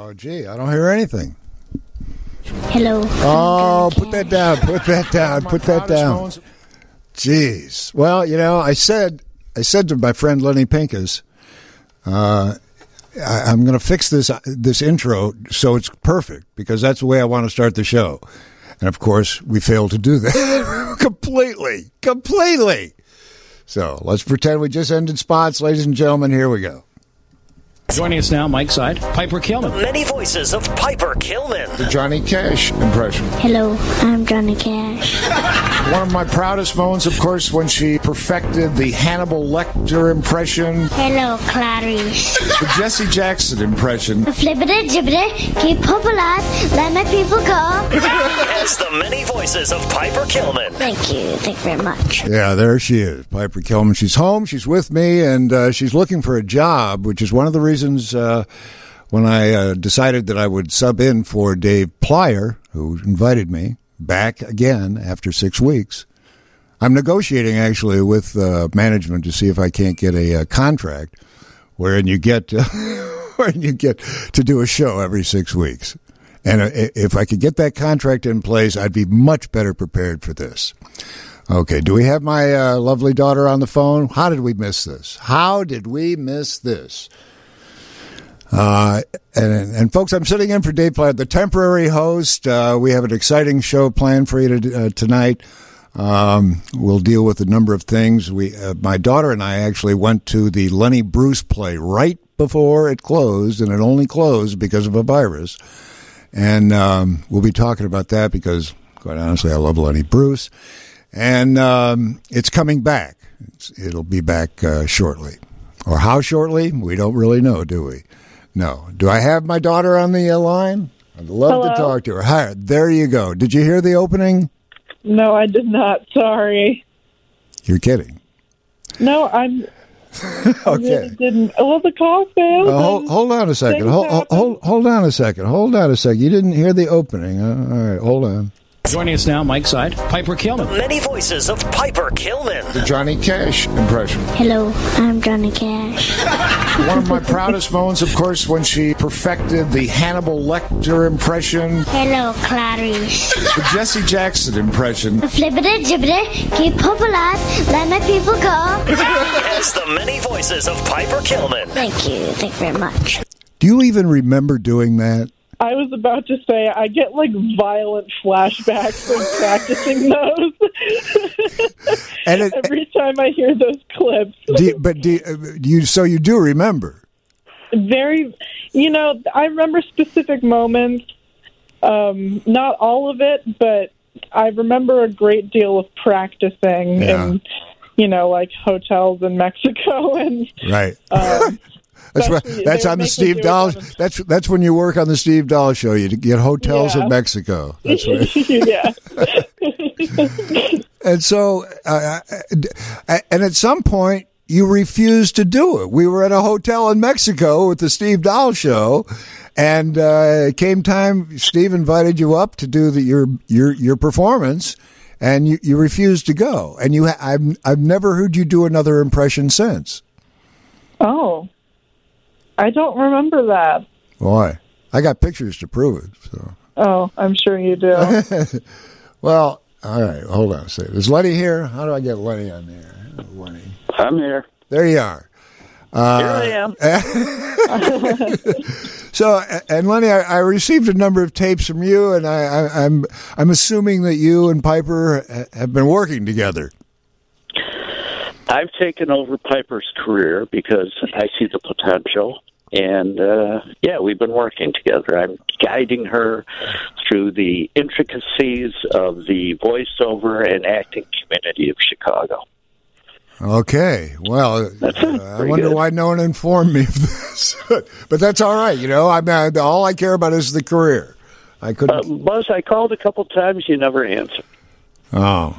Oh, gee, I don't hear anything. Hello. Oh, put that down. Put that down. Put that down. Jeez. Well, I said to my friend Lenny Pincus, I'm going to fix this intro so it's perfect because that's the way I want to start the show. And of course, we failed to do that completely. So let's pretend we just ended spots, ladies and gentlemen. Here we go. Joining us now, Mike's side, Piper Killman. Many voices of Piper Killman. The Johnny Cash impression. Hello, I'm Johnny Cash. One of my proudest moments, of course, when she perfected the Hannibal Lecter impression. Hello, Clarice. The Jesse Jackson impression. Flippity jibbity, keep popular, let my people go. It's the many voices of Piper Killman. Thank you very much. Yeah, there she is, Piper Killman. She's home, she's with me, and she's looking for a job, which is one of the reasons when I decided that I would sub in for Dave Plyer, who invited me back again after 6 weeks. I'm negotiating actually with management to see if I can't get a contract wherein you get to do a show every 6 weeks. And if I could get that contract in place, I'd be much better prepared for this. Okay, do we have my lovely daughter on the phone? How did we miss this? And folks, I'm sitting in for Dave Plyer, the temporary host. We have an exciting show planned for you tonight. We'll deal with a number of things. My daughter and I actually went to the Lenny Bruce play right before it closed, and it only closed because of a virus. And we'll be talking about that because, quite honestly, I love Lenny Bruce. And it's coming back. It'll be back shortly. Or how shortly? We don't really know, do we? No. Do I have my daughter on the line? I'd love to talk to her. Hi, there you go. Did you hear the opening? No, I did not. Sorry. You're kidding. No, okay. I really didn't. Well, the call failed. Hold on a second. Hold on a second. You didn't hear the opening. All right, hold on. Joining us now, Mike's side, Piper Killman. Many voices of Piper Killman. The Johnny Cash impression. Hello, I'm Johnny Cash. One of my proudest moments, of course, when she perfected the Hannibal Lecter impression. Hello, Clarice. The Jesse Jackson impression. Flippity jibbity, keep popular, let my people go. It's the many voices of Piper Killman. Thank you very much. Do you even remember doing that? I was about to say, I get violent flashbacks from practicing those. And every time I hear those clips. So you do remember? Very, I remember specific moments. Not all of it, but I remember a great deal of practicing in, hotels in Mexico and right. That's on the Steve Dahl. That's when you work on the Steve Dahl show. You get hotels in Mexico. That's right. Yeah. And so, and at some point, you refused to do it. We were at a hotel in Mexico with the Steve Dahl show, and it came time. Steve invited you up to do your performance, and you refused to go. And I've never heard you do another impression since. Oh. I don't remember that. Why? I got pictures to prove it. So. Oh, I'm sure you do. Well, all right. Hold on a second. Is Lenny here? How do I get Lenny on there? Lenny. I'm here. There you are. Here I am. So, and Lenny, I received a number of tapes from you, and I'm assuming that you and Piper have been working together. I've taken over Piper's career because I see the potential, and we've been working together. I'm guiding her through the intricacies of the voiceover and acting community of Chicago. Okay, well, I wonder why no one informed me of this, but that's all right. All I care about is the career. I couldn't. Buzz, I called a couple times. You never answered. Oh,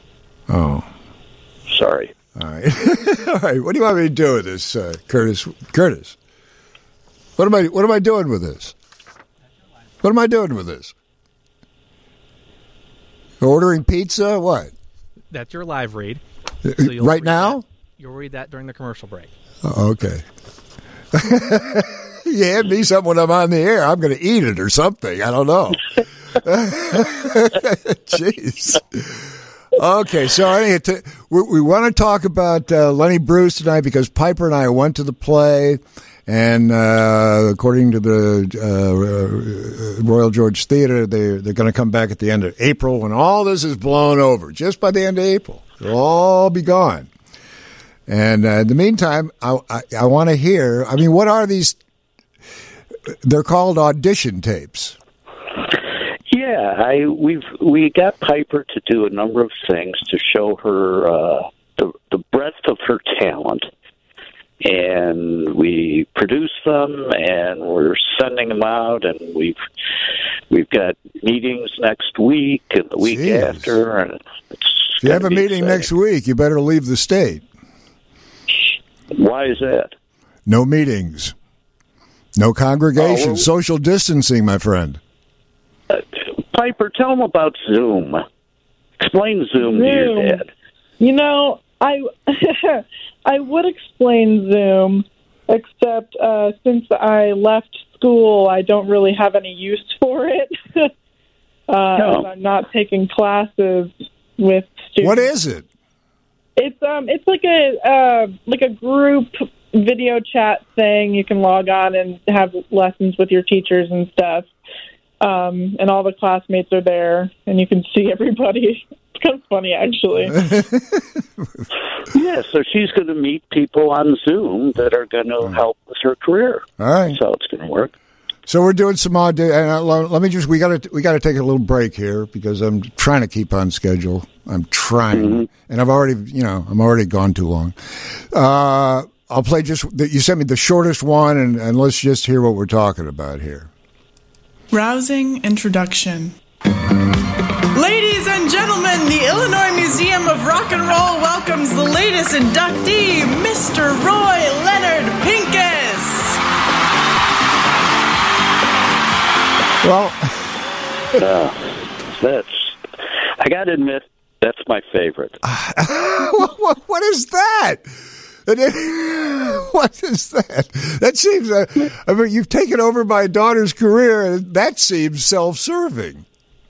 sorry. All right. All right. What do you want me to do with this, Curtis? Curtis, what am I doing with this? What am I doing with this? Ordering pizza? What? That's your live read. So right now? You'll read that during the commercial break. Oh, okay. You hand me something when I'm on the air, I'm going to eat it or something. I don't know. Jeez. Okay, so we want to talk about Lenny Bruce tonight because Piper and I went to the play, and according to the Royal George Theater, they're going to come back at the end of April when all this is blown over. Just by the end of April, they'll all be gone. And in the meantime, I want to hear. I mean, what are these? They're called audition tapes. Yeah, we got Piper to do a number of things to show her the breadth of her talent, and we produced them, and we're sending them out, and we've got meetings next week and the week after, and it's if you have a meeting next week, you better leave the state. Why is that? No meetings, no congregation, social distancing, my friend. Piper, tell them about Zoom. Explain Zoom to your dad. You know, I would explain Zoom, except since I left school, I don't really have any use for it. I'm not taking classes with students. What is it? It's like a group video chat thing. You can log on and have lessons with your teachers and stuff. And all the classmates are there, and you can see everybody. It's kind of funny, actually. Yeah, so she's going to meet people on Zoom that are going to help with her career. All right. That's how it's going to work. So we're doing some odd. Let me just. We got to take a little break here because I'm trying to keep on schedule. I'm trying, and I'm already gone too long. I'll play just. You sent me the shortest one, and let's just hear what we're talking about here. Rousing introduction. Ladies and gentlemen, the Illinois Museum of Rock and Roll welcomes the latest inductee, Mr. Roy Leonard Pincus. Well, I got to admit, that's my favorite. What is that? What is that? That seems. I mean, you've taken over my daughter's career, and that seems self-serving.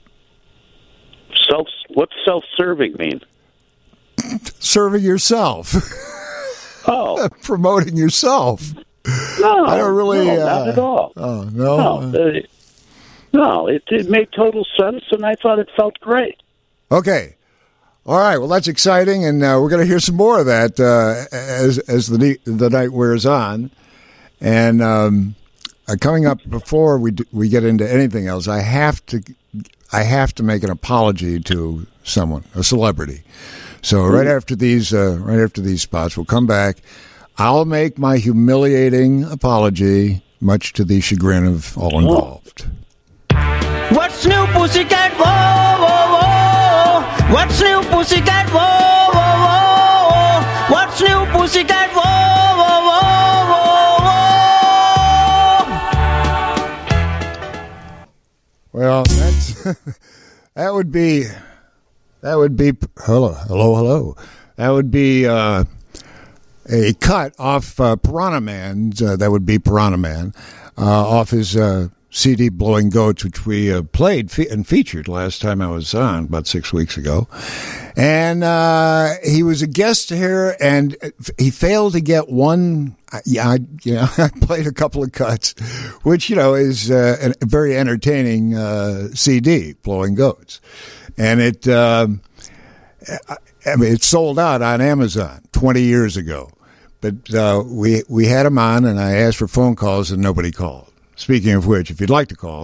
What's self-serving mean? Serving yourself. Oh, promoting yourself. No, I don't really. not at all. Oh no. No, it made total sense, and I thought it felt great. Okay. All right, well, that's exciting, and we're going to hear some more of that as the night wears on. And coming up before we get into anything else, I have to make an apology to someone, a celebrity. So right after these spots, we'll come back. I'll make my humiliating apology, much to the chagrin of all involved. What's new, pussycat? Whoa, whoa, whoa. What's new, pussycat? Whoa, whoa, whoa. What's new, pussycat? Whoa, whoa, whoa, whoa. Well, that would be hello. That would be a cut off Piranha Man's. That would be Piranha Man off his CD Blowing Goats, which we played and featured last time I was on about 6 weeks ago. And he was a guest here, and he failed to get one. I played a couple of cuts, which is a very entertaining CD, Blowing Goats, and it sold out on Amazon 20 years ago. But we had him on, and I asked for phone calls, and nobody called. Speaking of which, if you'd like to call,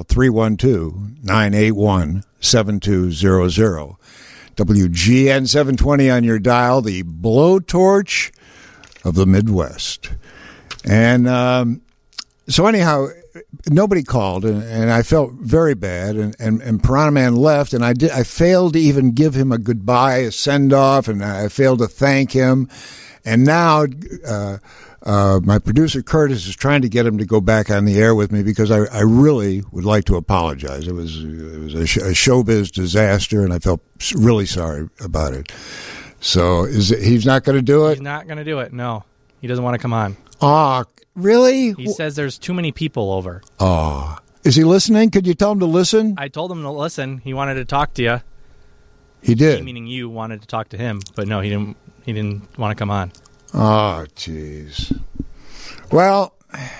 312-981-7200. WGN 720 on your dial, the blowtorch of the Midwest. And so anyhow, nobody called, and I felt very bad, and Piranha Man left, and I failed to even give him a goodbye, a send-off, and I failed to thank him. And now my producer, Curtis, is trying to get him to go back on the air with me because I really would like to apologize. It was a showbiz disaster, and I felt really sorry about it. So he's not going to do it? He's not going to do it, no. He doesn't want to come on. Really? He says there's too many people over. Oh. Is he listening? Could you tell him to listen? I told him to listen. He wanted to talk to you. He did. He, meaning you wanted to talk to him, but no, he didn't want to come on. Oh, jeez. Well,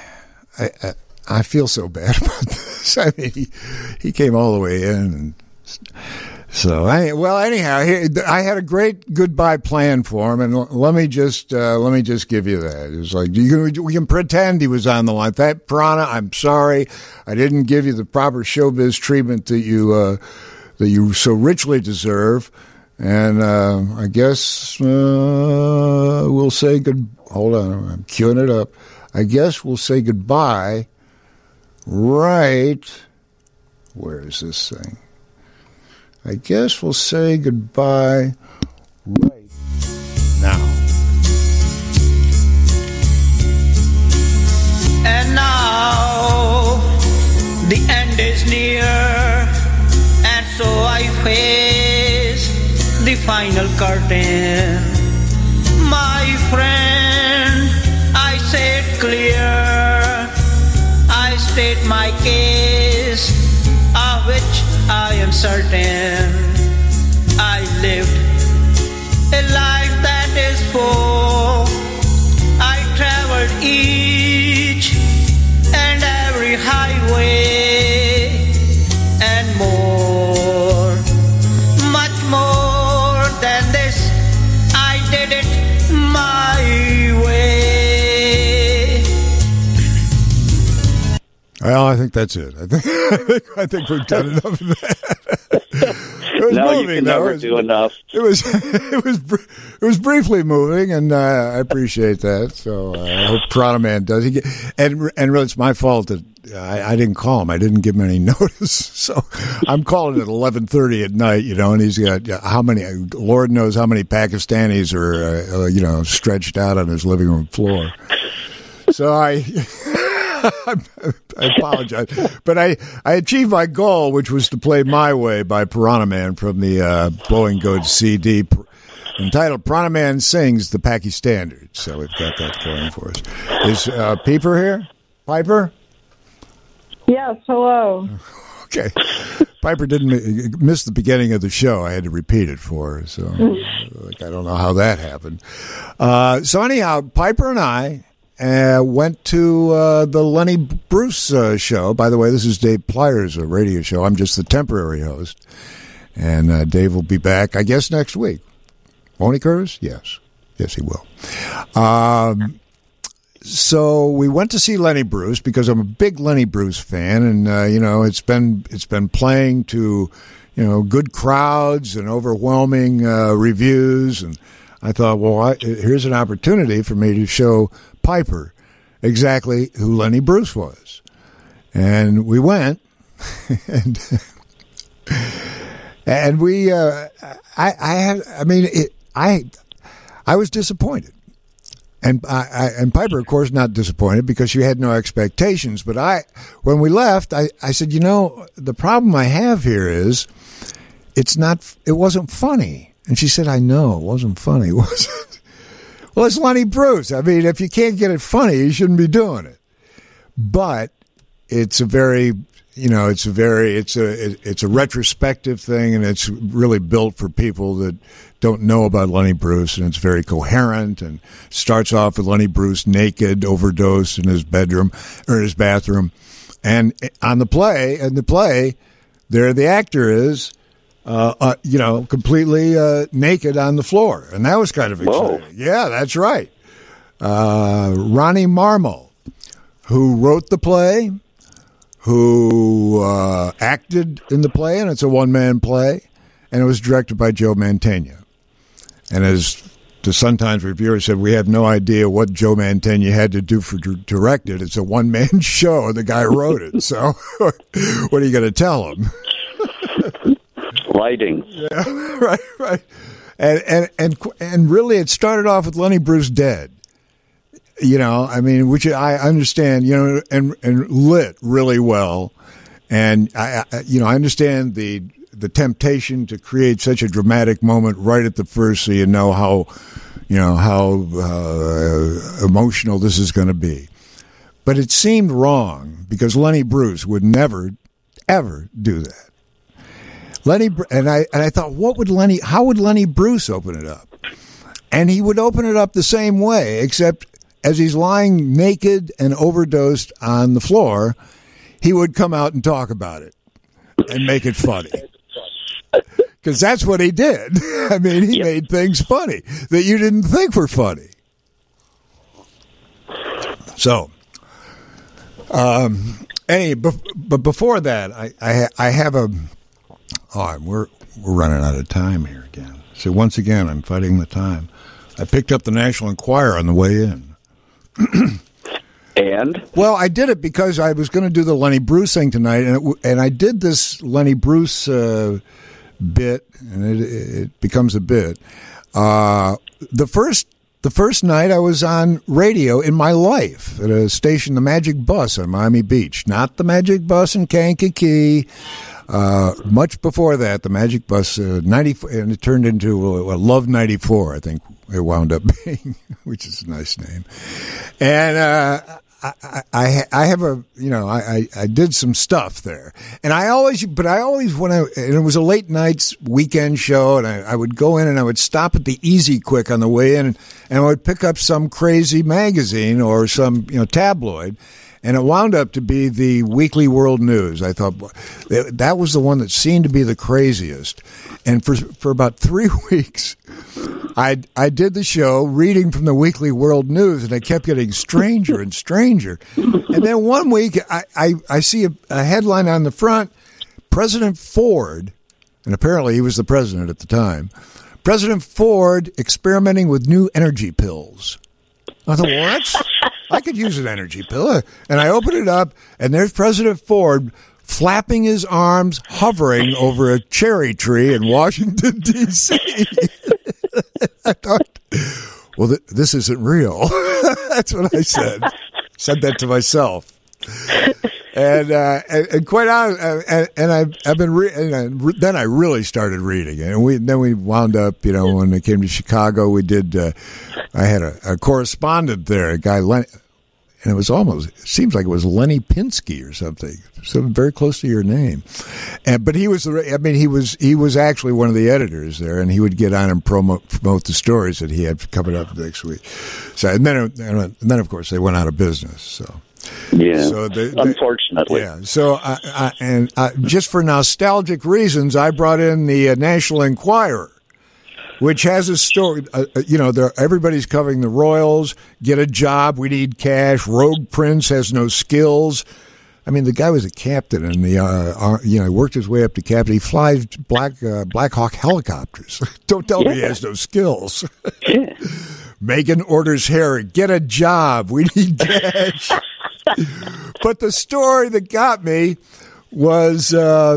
I feel so bad about this. I mean, he came all the way in, and so anyhow, I had a great goodbye plan for him, and let me just give you that. It was like we can pretend he was on the line. That Piranha, I'm sorry, I didn't give you the proper showbiz treatment that you so richly deserve, and I guess we'll say good. Hold on, I'm queuing it up. I guess we'll say goodbye. Right. Where is this thing? I guess we'll say goodbye right now. And now the end is near, and so I face the final curtain. My friend, I say it clear. I state my case, of which I am certain. I lived a life that is full. I traveled each and every highway and more, much more than this. I did it my way. Well, I think that's it. I think we've done enough of that. It was no, moving. You can never do enough. It was briefly moving, and I appreciate that. So I hope Piranha Man does. And really, it's my fault that I didn't call him. I didn't give him any notice. So I'm calling at 11:30 at night, and he's got how many? Lord knows how many Pakistanis are stretched out on his living room floor. So I apologize, but I achieved my goal, which was to play My Way by Piranha Man from the Blowing Goat CD entitled Piranha Man Sings the Packy Standard. So we've got that going for us. Is Piper here? Piper? Yes, hello. Okay. Piper didn't miss the beginning of the show. I had to repeat it for her, so I don't know how that happened. So anyhow, Piper and I went to the Lenny Bruce show. By the way, this is Dave Pliers' radio show. I'm just the temporary host. And Dave will be back, I guess, next week. Won't he, Curtis? Yes. Yes, he will. So we went to see Lenny Bruce because I'm a big Lenny Bruce fan. And, it's been playing to, good crowds and overwhelming reviews. And I thought, well, here's an opportunity for me to show Piper exactly who Lenny Bruce was. And we went, and we, I was disappointed. And Piper, of course, not disappointed because she had no expectations. But when we left, I said, the problem I have here is it wasn't funny. And she said, I know, it wasn't funny, was it? Well, it's Lenny Bruce. I mean, if you can't get it funny, you shouldn't be doing it. But it's a very, it's a retrospective thing, and it's really built for people that don't know about Lenny Bruce, and it's very coherent, and starts off with Lenny Bruce naked, overdosed in his bedroom or in his bathroom, and in the play, there the actor is. Completely naked on the floor. And that was kind of exciting. Whoa. Yeah, that's right. Ronnie Marmo, who wrote the play, who acted in the play, and it's a one-man play, and it was directed by Joe Mantegna. And as the Sun-Times reviewer said, we have no idea what Joe Mantegna had to do for direct it. It's a one-man show, and the guy wrote it. So what are you going to tell him? Lighting. Yeah, right. And really it started off with Lenny Bruce dead. Which I understand, and lit really well. And I understand the temptation to create such a dramatic moment right at the first, so how emotional this is going to be. But it seemed wrong because Lenny Bruce would never, ever do that. I thought, how would Lenny Bruce open it up? And he would open it up the same way, except as he's lying naked and overdosed on the floor, he would come out and talk about it and make it funny. Because that's what he did. I mean, he made things funny that you didn't think were funny. So, but before that, I have a. Oh, we're running out of time here again. So once again, I'm fighting the time. I picked up the National Enquirer on the way in. And? Well, I did it because I was going to do the Lenny Bruce thing tonight, and I did this Lenny Bruce bit, and it becomes a bit. The first night I was on radio in my life at a station, the Magic Bus on Miami Beach, not the Magic Bus in Kankakee. Much before that, the Magic Bus 94, and it turned into Love 94, I think it wound up being, which is a nice name. And I have I did some stuff there, and I always and it was a late nights weekend show, and I would go in and I would stop at the Easy Quick on the way in, and I would pick up some crazy magazine or some tabloid. And it wound up to be the Weekly World News. I thought that was the one that seemed to be the craziest. And for about 3 weeks, I did the show reading from the Weekly World News, and I kept getting stranger and stranger. And then one week, I see a headline on the front, President Ford, and apparently he was the president at the time, President Ford experimenting with new energy pills. I thought, well, I could use an energy pill. And I opened it up, and there's President Ford flapping his arms, hovering over a cherry tree in Washington, D.C. I thought, well, this isn't real. That's what I said. Said that to myself. And quite honest, and I've been then I really started reading, and then we wound up, when it came to Chicago, we did. I had a correspondent there, a guy, and it seems like it was Lenny Pinsky or something very close to your name, but he was actually one of the editors there, and he would get on and promote the stories that he had coming up next week. So and then of course they went out of business. So. Yeah, so unfortunately. Yeah, so just for nostalgic reasons, I brought in the National Enquirer, which has a story. Everybody's covering the Royals. Get a job. We need cash. Rogue Prince has no skills. I mean, the guy was a captain, and he worked his way up to captain. He flies Black Hawk helicopters. Don't tell me he has no skills. Yeah. Meghan orders Harry, get a job. We need cash. But the story that got me was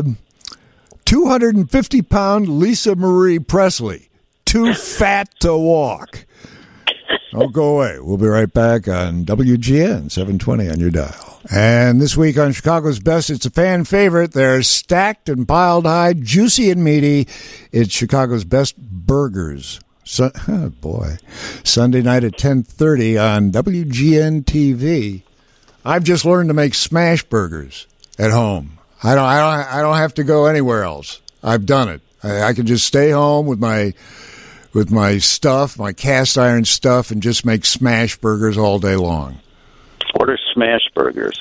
250-pound Lisa Marie Presley, too fat to walk. Don't go away. We'll be right back on WGN 720 on your dial. And this week on Chicago's Best, it's a fan favorite. They're stacked and piled high, juicy and meaty. It's Chicago's Best Burgers. Oh boy. Sunday night at 10:30 on WGN TV. I've just learned to make smash burgers at home. I don't have to go anywhere else. I've done it. I can just stay home with my stuff, my cast iron stuff, and just make smash burgers all day long. What are smash burgers?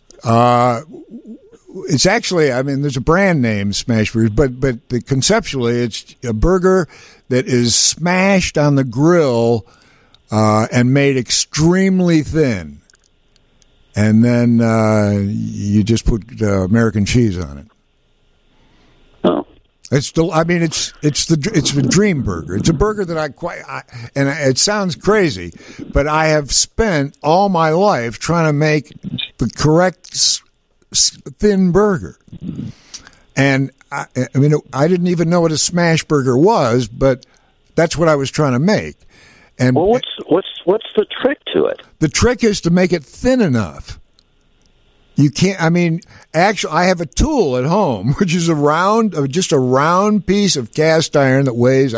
It's actually, there's a brand name, Smash Burgers, but conceptually, it's a burger that is smashed on the grill and made extremely thin. And then you just put American cheese on it. Oh, it's a dream burger. It's a burger that and it sounds crazy, but I have spent all my life trying to make the correct thin burger. And I didn't even know what a smash burger was, but that's what I was trying to make. And well, what's the trick to it? The trick is to make it thin enough. You can't. Actually, I have a tool at home, which is just a round piece of cast iron that weighs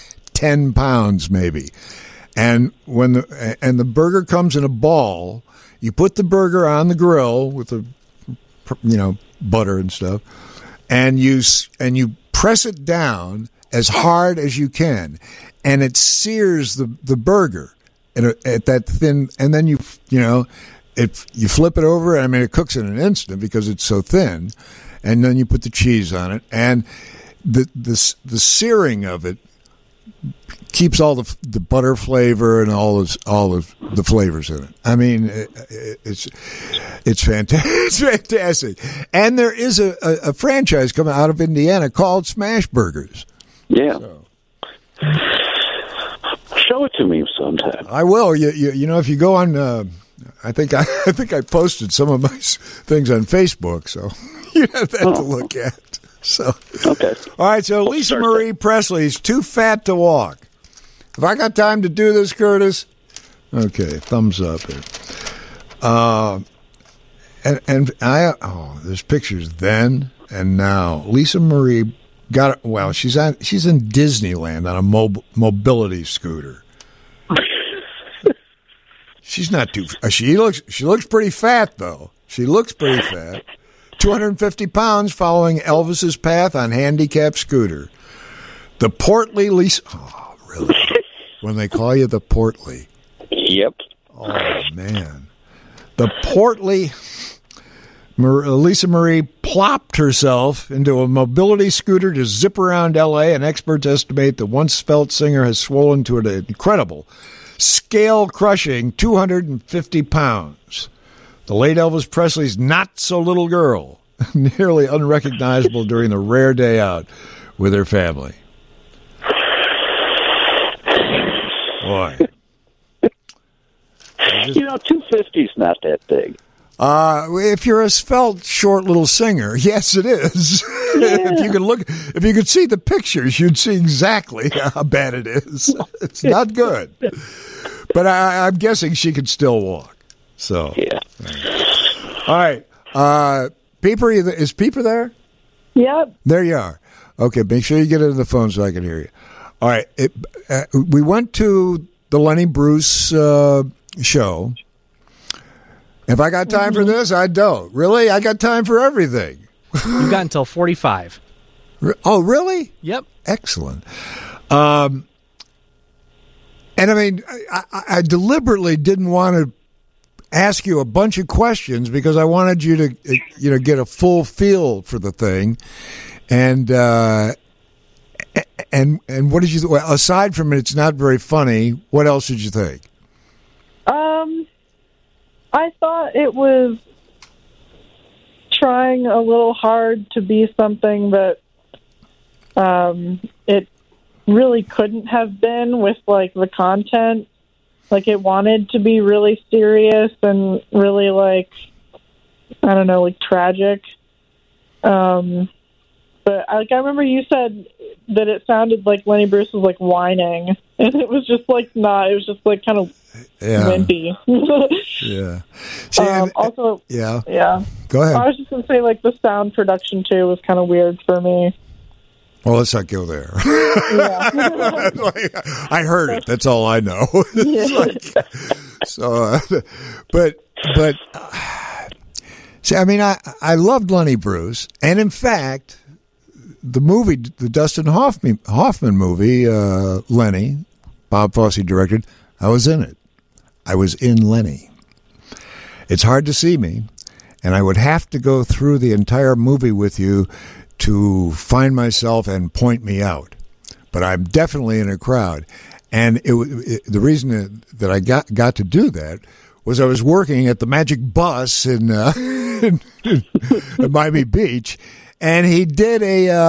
10 pounds maybe. And when the burger comes in a ball, You put the burger on the grill with the, butter and stuff, and you press it down as hard as you can, and it sears the burger at that thin, and then you flip it over. I mean, it cooks in an instant because it's so thin, and then you put the cheese on it, and the searing of it keeps all the butter flavor and all the flavors in it. I mean, it's fantastic. It's fantastic. And there is a franchise coming out of Indiana called Smash Burgers. Yeah. Show it to me sometime. I will. If you go on, I think I posted some of my things on Facebook, so you have that to look at. So okay. All right. So Lisa Marie Presley's Too Fat to Walk. Have I got time to do this, Curtis? Okay, thumbs up here. There's pictures then and now. Lisa Marie got it. Well, she's in Disneyland on a mobility scooter. She's not too. She looks pretty fat though. She looks pretty fat. 250 pounds following Elvis's path on handicapped scooter. The portly Lisa. Oh, really? When they call you the portly. Yep. Oh, man. The portly Lisa Marie plopped herself into a mobility scooter to zip around L.A., and experts estimate the once svelte singer has swollen to an incredible, scale-crushing 250 pounds. The late Elvis Presley's not-so-little girl, nearly unrecognizable during the rare day out with her family. Boy. 250's not that big. If you're a svelte, short little singer, yes, it is. Yeah. If you could see the pictures, you'd see exactly how bad it is. It's not good. But I'm guessing she could still walk. So, yeah. All right. Peeper, is Peeper there? Yep. There you are. Okay, make sure you get into the phone so I can hear you. All right. We went to the Lenny Bruce show. If I got time for this, I don't. Really? I got time for everything. You got until 45. Oh, really? Yep. Excellent. And I mean, I deliberately didn't want to ask you a bunch of questions because I wanted you to, get a full feel for the thing. And what did you? Well, aside from it's not very funny, what else did you think? I thought it was trying a little hard to be something that it really couldn't have been with the content. It wanted to be really serious and really tragic. But I remember you said that it sounded like Lenny Bruce was whining, and it was just not. It was just kind of wimpy. Yeah. See, also, yeah. Go ahead. I was just going to say the sound production too was kind of weird for me. Well, let's not go there. Yeah. I heard it. That's all I know. But see, I mean, I loved Lenny Bruce, and in fact, the movie, the Dustin Hoffman movie, Lenny, Bob Fosse directed, I was in it. I was in Lenny. It's hard to see me, and I would have to go through the entire movie with you to find myself and point me out. But I'm definitely in a crowd. And the reason that I got to do that was I was working at the Magic Bus in Miami Beach, and he did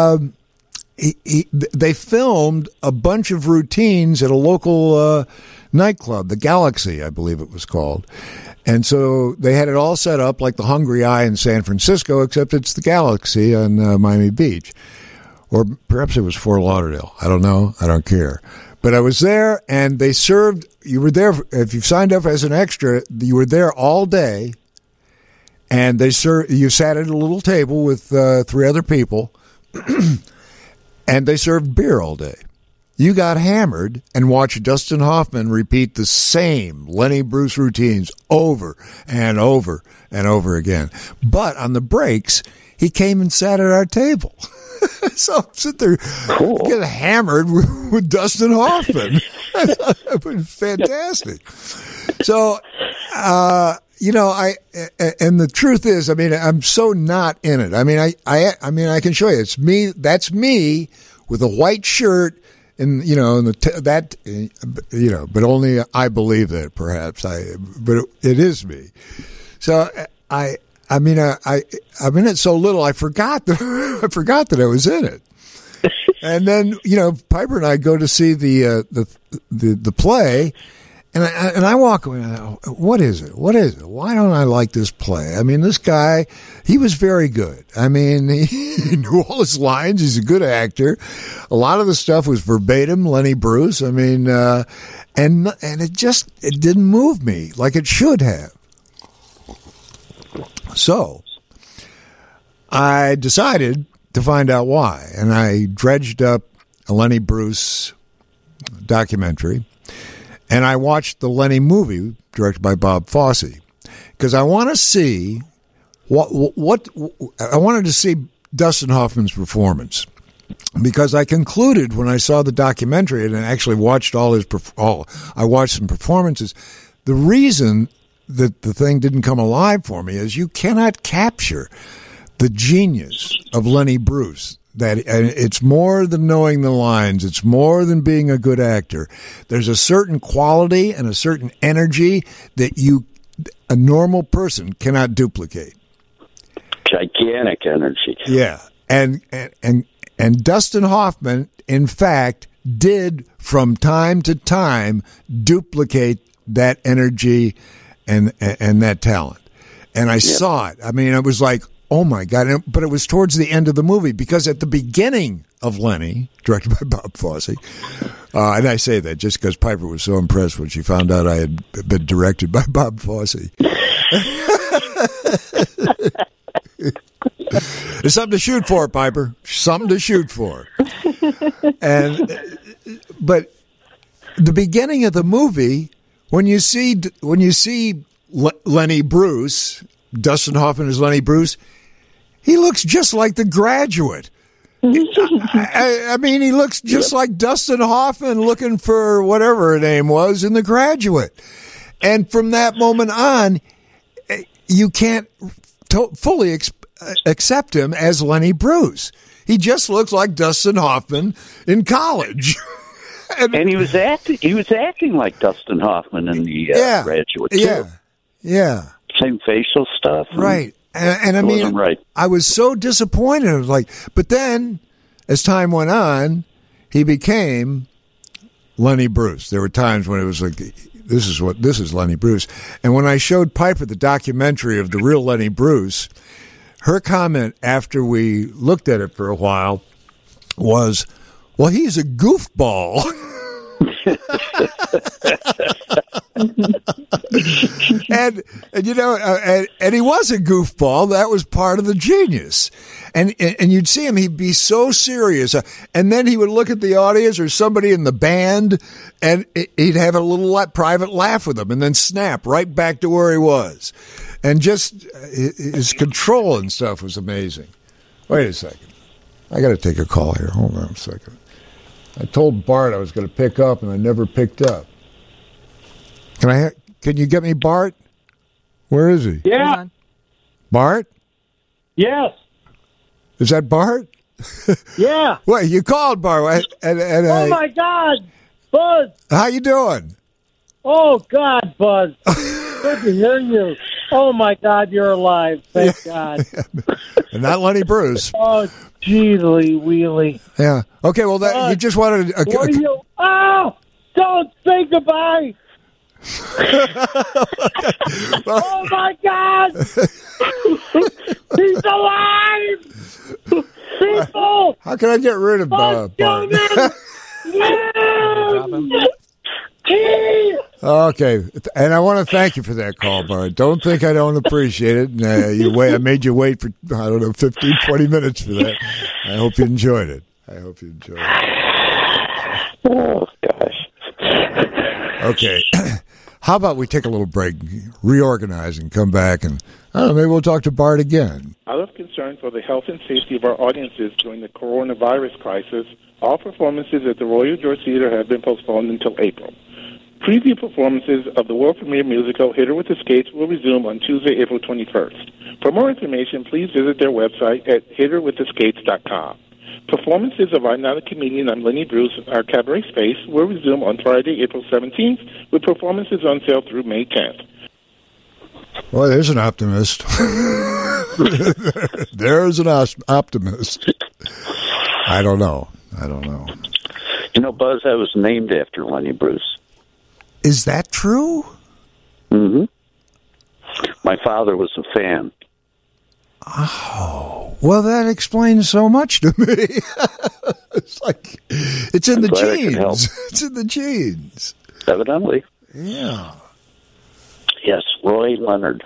they filmed a bunch of routines at a local nightclub, the Galaxy, I believe it was called. And so they had it all set up like the Hungry Eye in San Francisco, except it's the Galaxy on Miami Beach. Or perhaps it was Fort Lauderdale. I don't know. I don't care. But I was there, and they served, you were there, if you signed up as an extra, you were there all day, and you sat at a little table with 3 other people, and they served beer all day. you got hammered and watched Dustin Hoffman repeat the same Lenny Bruce routines over and over and over again. But on the breaks, he came and sat at our table. So I'm sitting there, get hammered with Dustin Hoffman. It was fantastic. So, you know, and the truth is, I mean, I'm so not in it. I mean, I can show you. It's me. That's me with a white shirt, and you know, but only I believe that. Perhaps but it is me. So I'm in it so little. I forgot that I was in it. And then, you know, Piper and I go to see the play. And I walk away and I go, what is it? What is it? Why don't I like this play? I mean, this guy, he was very good. I mean, he knew all his lines. He's a good actor. A lot of the stuff was verbatim Lenny Bruce. I mean, and it didn't move me like it should have. So I decided to find out why. And I dredged up a Lenny Bruce documentary. And I watched the Lenny movie directed by Bob Fosse because I want to see what I wanted to see Dustin Hoffman's performance, because I concluded when I saw the documentary and I actually watched I watched some performances. The reason that the thing didn't come alive for me is you cannot capture the genius of Lenny Bruce. That it's more than knowing the lines. It's more than being a good actor. There's a certain quality and a certain energy that a normal person cannot duplicate. Gigantic energy. Yeah. And Dustin Hoffman, in fact, did from time to time duplicate that energy and that talent. And I saw it. I mean, it was like, oh, my God. But it was towards the end of the movie, because at the beginning of Lenny, directed by Bob Fosse, and I say that just because Piper was so impressed when she found out I had been directed by Bob Fosse. There's something to shoot for, Piper. Something to shoot for. But the beginning of the movie, when you see Lenny Bruce, Dustin Hoffman is Lenny Bruce, he looks just like The Graduate. I mean, he looks just like Dustin Hoffman looking for whatever her name was in The Graduate. And from that moment on, you can't fully accept him as Lenny Bruce. He just looks like Dustin Hoffman in college. and he was acting like Dustin Hoffman in The Graduate, too. Yeah. Same facial stuff. Right. And I mean, right. I was so disappointed. I was like, but then as time went on, he became Lenny Bruce. There were times when it was like, this is Lenny Bruce. And when I showed Piper the documentary of the real Lenny Bruce, her comment after we looked at it for a while was, well, he's a goofball. and you know, and he was a goofball. That was part of the genius. And you'd see him; he'd be so serious, and then he would look at the audience or somebody in the band, and he'd have a little private laugh with them, and then snap right back to where he was. And just his control and stuff was amazing. Wait a second, I got to take a call here. Hold on a second. I told Bart I was going to pick up, and I never picked up. Can you get me Bart? Where is he? Yeah. Bart? Yes. Is that Bart? Yeah. Well, you called Bart. Oh, my God. Buzz. How you doing? Oh, God, Buzz. Good to hear you. Oh, my God, you're alive. Thank God. And not Lenny Bruce. Oh, geely wheelie. Yeah. Okay, well, you just wanted don't say goodbye. Oh, my God. He's alive. People. How can I get rid of Bart? Okay, and I want to thank you for that call, Bart. Don't think I don't appreciate it. I made you wait for, 15, 20 minutes for that. I hope you enjoyed it. Oh, gosh. Okay. How about we take a little break, reorganize, and come back, and I don't know, maybe we'll talk to Bart again. Out of concern for the health and safety of our audiences during the coronavirus crisis, all performances at the Royal George Theater have been postponed until April. Preview performances of the world premiere musical Hit Her With the Skates will resume on Tuesday, April 21st. For more information, please visit their website at hitherwiththeskates.com. Performances of I'm Not a Comedian, I'm Lenny Bruce, our cabaret space, will resume on Friday, April 17th, with performances on sale through May 10th. Well, there's an optimist. There's an optimist. I don't know. You know, Buzz, I was named after Lenny Bruce. Is that true? Mm-hmm. My father was a fan. Oh, well, that explains so much to me. It's like, it's in the genes. It's in the genes. Evidently. Yeah. Yes, Roy Leonard.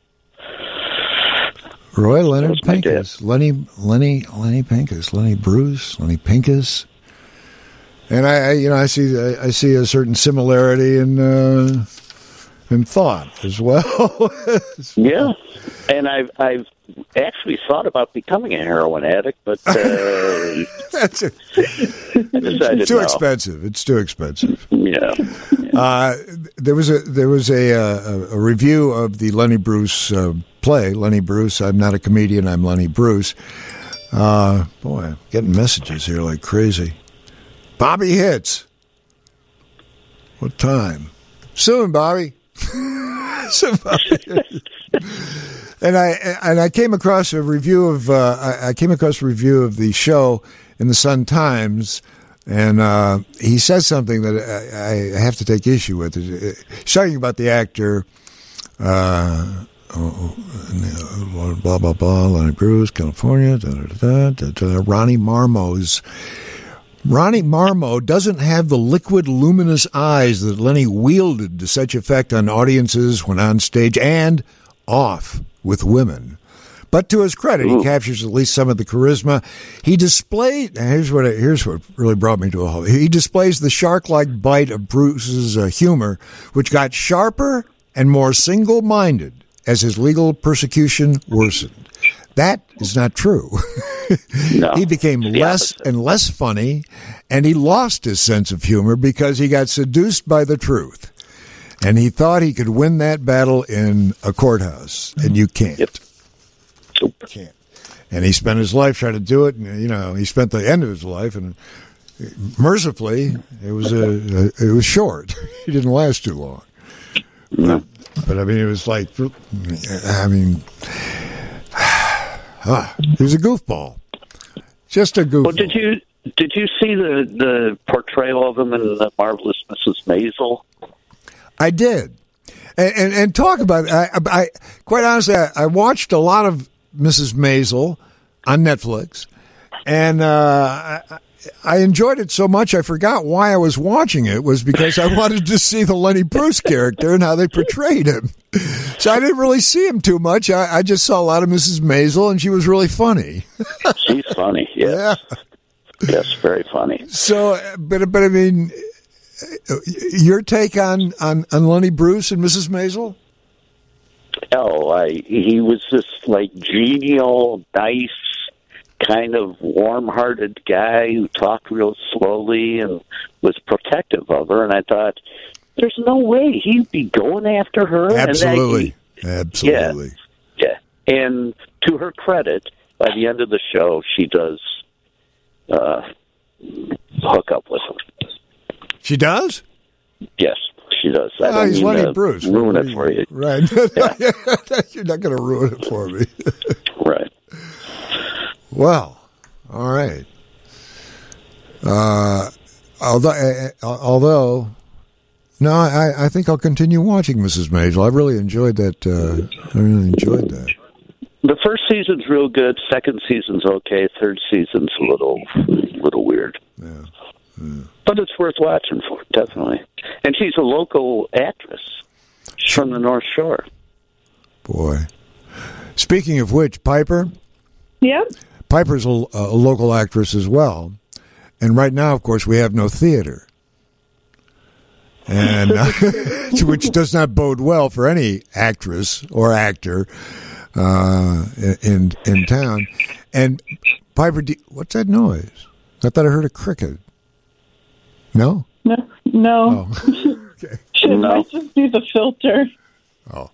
Roy Leonard Pincus. Lenny Pincus. Lenny Bruce. Lenny Pincus. And I see a certain similarity in thought as well. Yeah, and I've actually thought about becoming a heroin addict, but that's it. I decided it's too expensive. It's too expensive. Yeah. There was a review of the Lenny Bruce play. Lenny Bruce. I'm Not a Comedian. I'm Lenny Bruce. Boy, I'm getting messages here like crazy. Bobby hits. What time? Soon, Bobby. Soon, Bobby. And I came across a review of the show in the Sun Times, and he says something that I have to take issue with. He's talking about the actor, blah blah blah, Lenny Bruce, California, Ronnie Marmot's. Ronnie Marmo doesn't have the liquid, luminous eyes that Lenny wielded to such effect on audiences when on stage and off with women. But to his credit, he captures at least some of the charisma. He displayed, here's what really brought me to a halt. He displays the shark-like bite of Bruce's humor, which got sharper and more single-minded as his legal persecution worsened. That is not true. No, he became less and less funny, and he lost his sense of humor because he got seduced by the truth. And he thought he could win that battle in a courthouse, and you can't. Yep. Can't. And he spent his life trying to do it, and he spent the end of his life, and mercifully, it was short. He didn't last too long. But I mean, it was like, he was a goofball. Just a goofball. Well, did you see the portrayal of him in The Marvelous Mrs. Maisel? I did. And talk about it. I quite honestly, I watched a lot of Mrs. Maisel on Netflix, and I enjoyed it so much I forgot why I was watching it. Was because I wanted to see the Lenny Bruce character and how they portrayed him. So I didn't really see him too much. I just saw a lot of Mrs. Maisel, and she was really funny. She's funny, yes. Yeah. Yes, very funny. So, but I mean, your take on Lenny Bruce and Mrs. Maisel? Oh, he was this like genial, nice, kind of warm-hearted guy who talked real slowly and was protective of her. And I thought, there's no way he'd be going after her. Absolutely. Absolutely. Yeah. And to her credit, by the end of the show, she does hook up with him. She does? Yes, she does. He's Lenny Bruce. Ruin it for you. Right. Yeah. You're not going to ruin it for me. Right. Well, all right. Although, no, I think I'll continue watching Mrs. Maisel. I really enjoyed that. The first season's real good. Second season's okay. Third season's a little weird. Yeah. But it's worth watching for, definitely. And she's a local actress. She's from the North Shore. Boy. Speaking of which, Piper? Yeah? Piper's a local actress as well. And right now, of course, we have no theater, and which does not bode well for any actress or actor in town. And Piper, what's that noise? I thought I heard a cricket. No. No. Oh. Okay. It might just be the filter. Oh.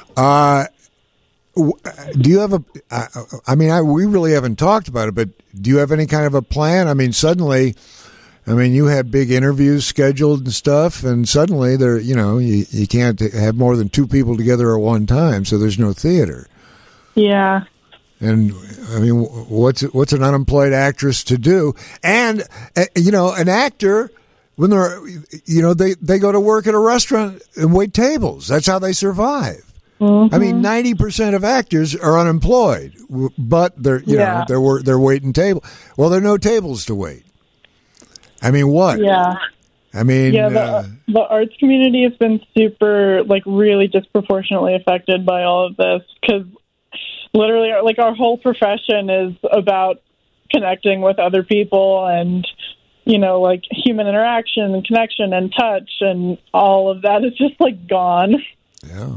Do you have we really haven't talked about it, but do you have any kind of a plan? I mean, suddenly, you had big interviews scheduled and stuff, and suddenly you can't have more than 2 people together at one time, so there's no theater. Yeah. And what's an unemployed actress to do? And an actor, when they're they go to work at a restaurant and wait tables. That's how they survive. Mm-hmm. 90% of actors are unemployed, but they're they're waiting table. Well, there are no tables to wait. What? Yeah. The arts community has been super, really disproportionately affected by all of this, because literally, our whole profession is about connecting with other people and, human interaction and connection and touch, and all of that is just, gone. Yeah.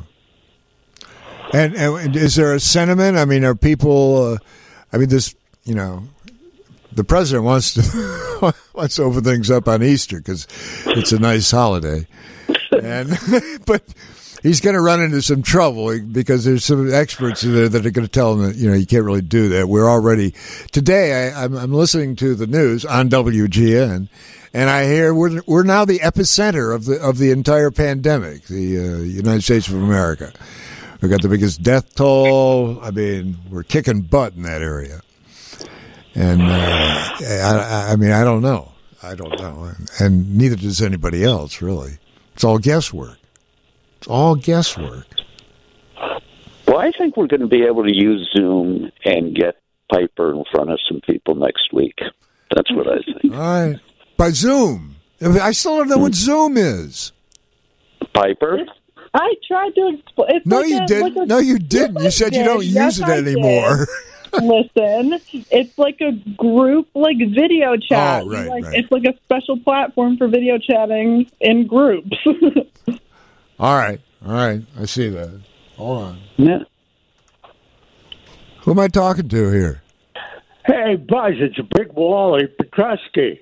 And is there a sentiment? Are people, the president wants to open things up on Easter because it's a nice holiday. But he's going to run into some trouble because there's some experts there that are going to tell him that, you can't really do that. We're already, today I'm listening to the news on WGN, and I hear we're now the epicenter of the entire pandemic, the United States of America. We've got the biggest death toll. We're kicking butt in that area. And, I don't know. And neither does anybody else, really. It's all guesswork. Well, I think we're going to be able to use Zoom and get Piper in front of some people next week. That's what I think. All right. By Zoom. I still don't know what Zoom is. Piper? I tried to explain. You didn't. You said you don't use it anymore. Listen, it's like a group, video chat. Oh, right. It's like a special platform for video chatting in groups. All right. I see that. Hold on. Yeah. Who am I talking to here? Hey, Buzz, it's Big Wally Petruski.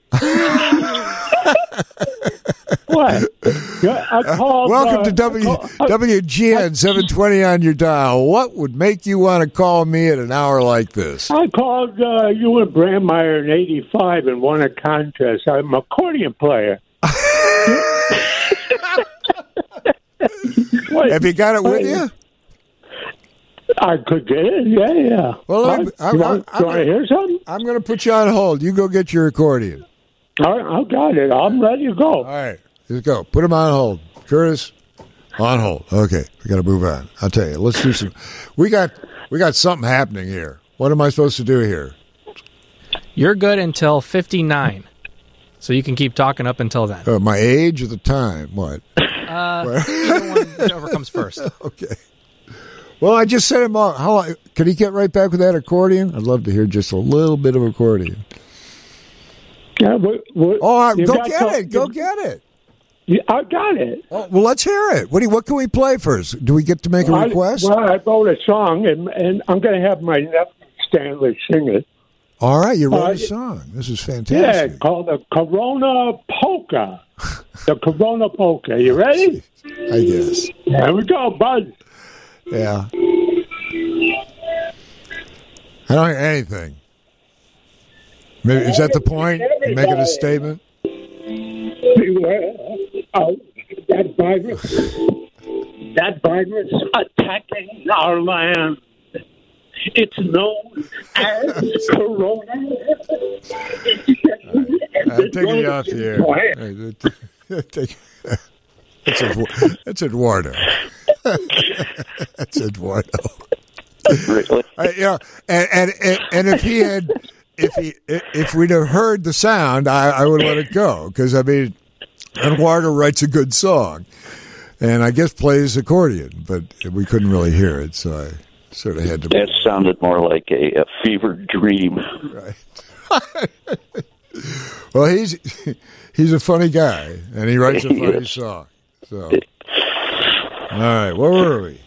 What? I called, welcome to WGN 720 on your dial. What would make you want to call me at an hour like this? I called you and Brandmeier in '85 and won a contest. I'm an accordion player. Have you got it with you? I could get it. Yeah. Well, you want to hear something? I'm going to put you on hold. You go get your accordion. All right, I got it. I'm ready to go. All right, let's go. Put him on hold. Curtis, on hold. Okay, we got to move on. I'll tell you. Let's do some. We got something happening here. What am I supposed to do here? You're good until 59, so you can keep talking up until then. My age or the time? What? Whichever comes first. Okay. Well, I just set him up. Can he get right back with that accordion? I'd love to hear just a little bit of accordion. Yeah, go get it. Yeah, I got it. Oh, well, let's hear it. What can we play first? Do we get to make a request? I wrote a song, and I'm going to have my nephew Stanley sing it. All right, you wrote a song. This is fantastic. Yeah, called the Corona Polka. The Corona Polka. You ready? I guess. Here we go, Bud. Yeah. I don't hear anything. Maybe, is that the point? Making a statement? That virus attacking our land. It's known as Corona. I'm taking you off the air. That's Eduardo. That's Eduardo. And if we'd have heard the sound, I would let it go, because Eduardo writes a good song, and I guess plays accordion, but we couldn't really hear it, so I sort of had to. That sounded more like a fever dream. Right. Well, he's a funny guy, and he writes a funny song. So, all right, where were we?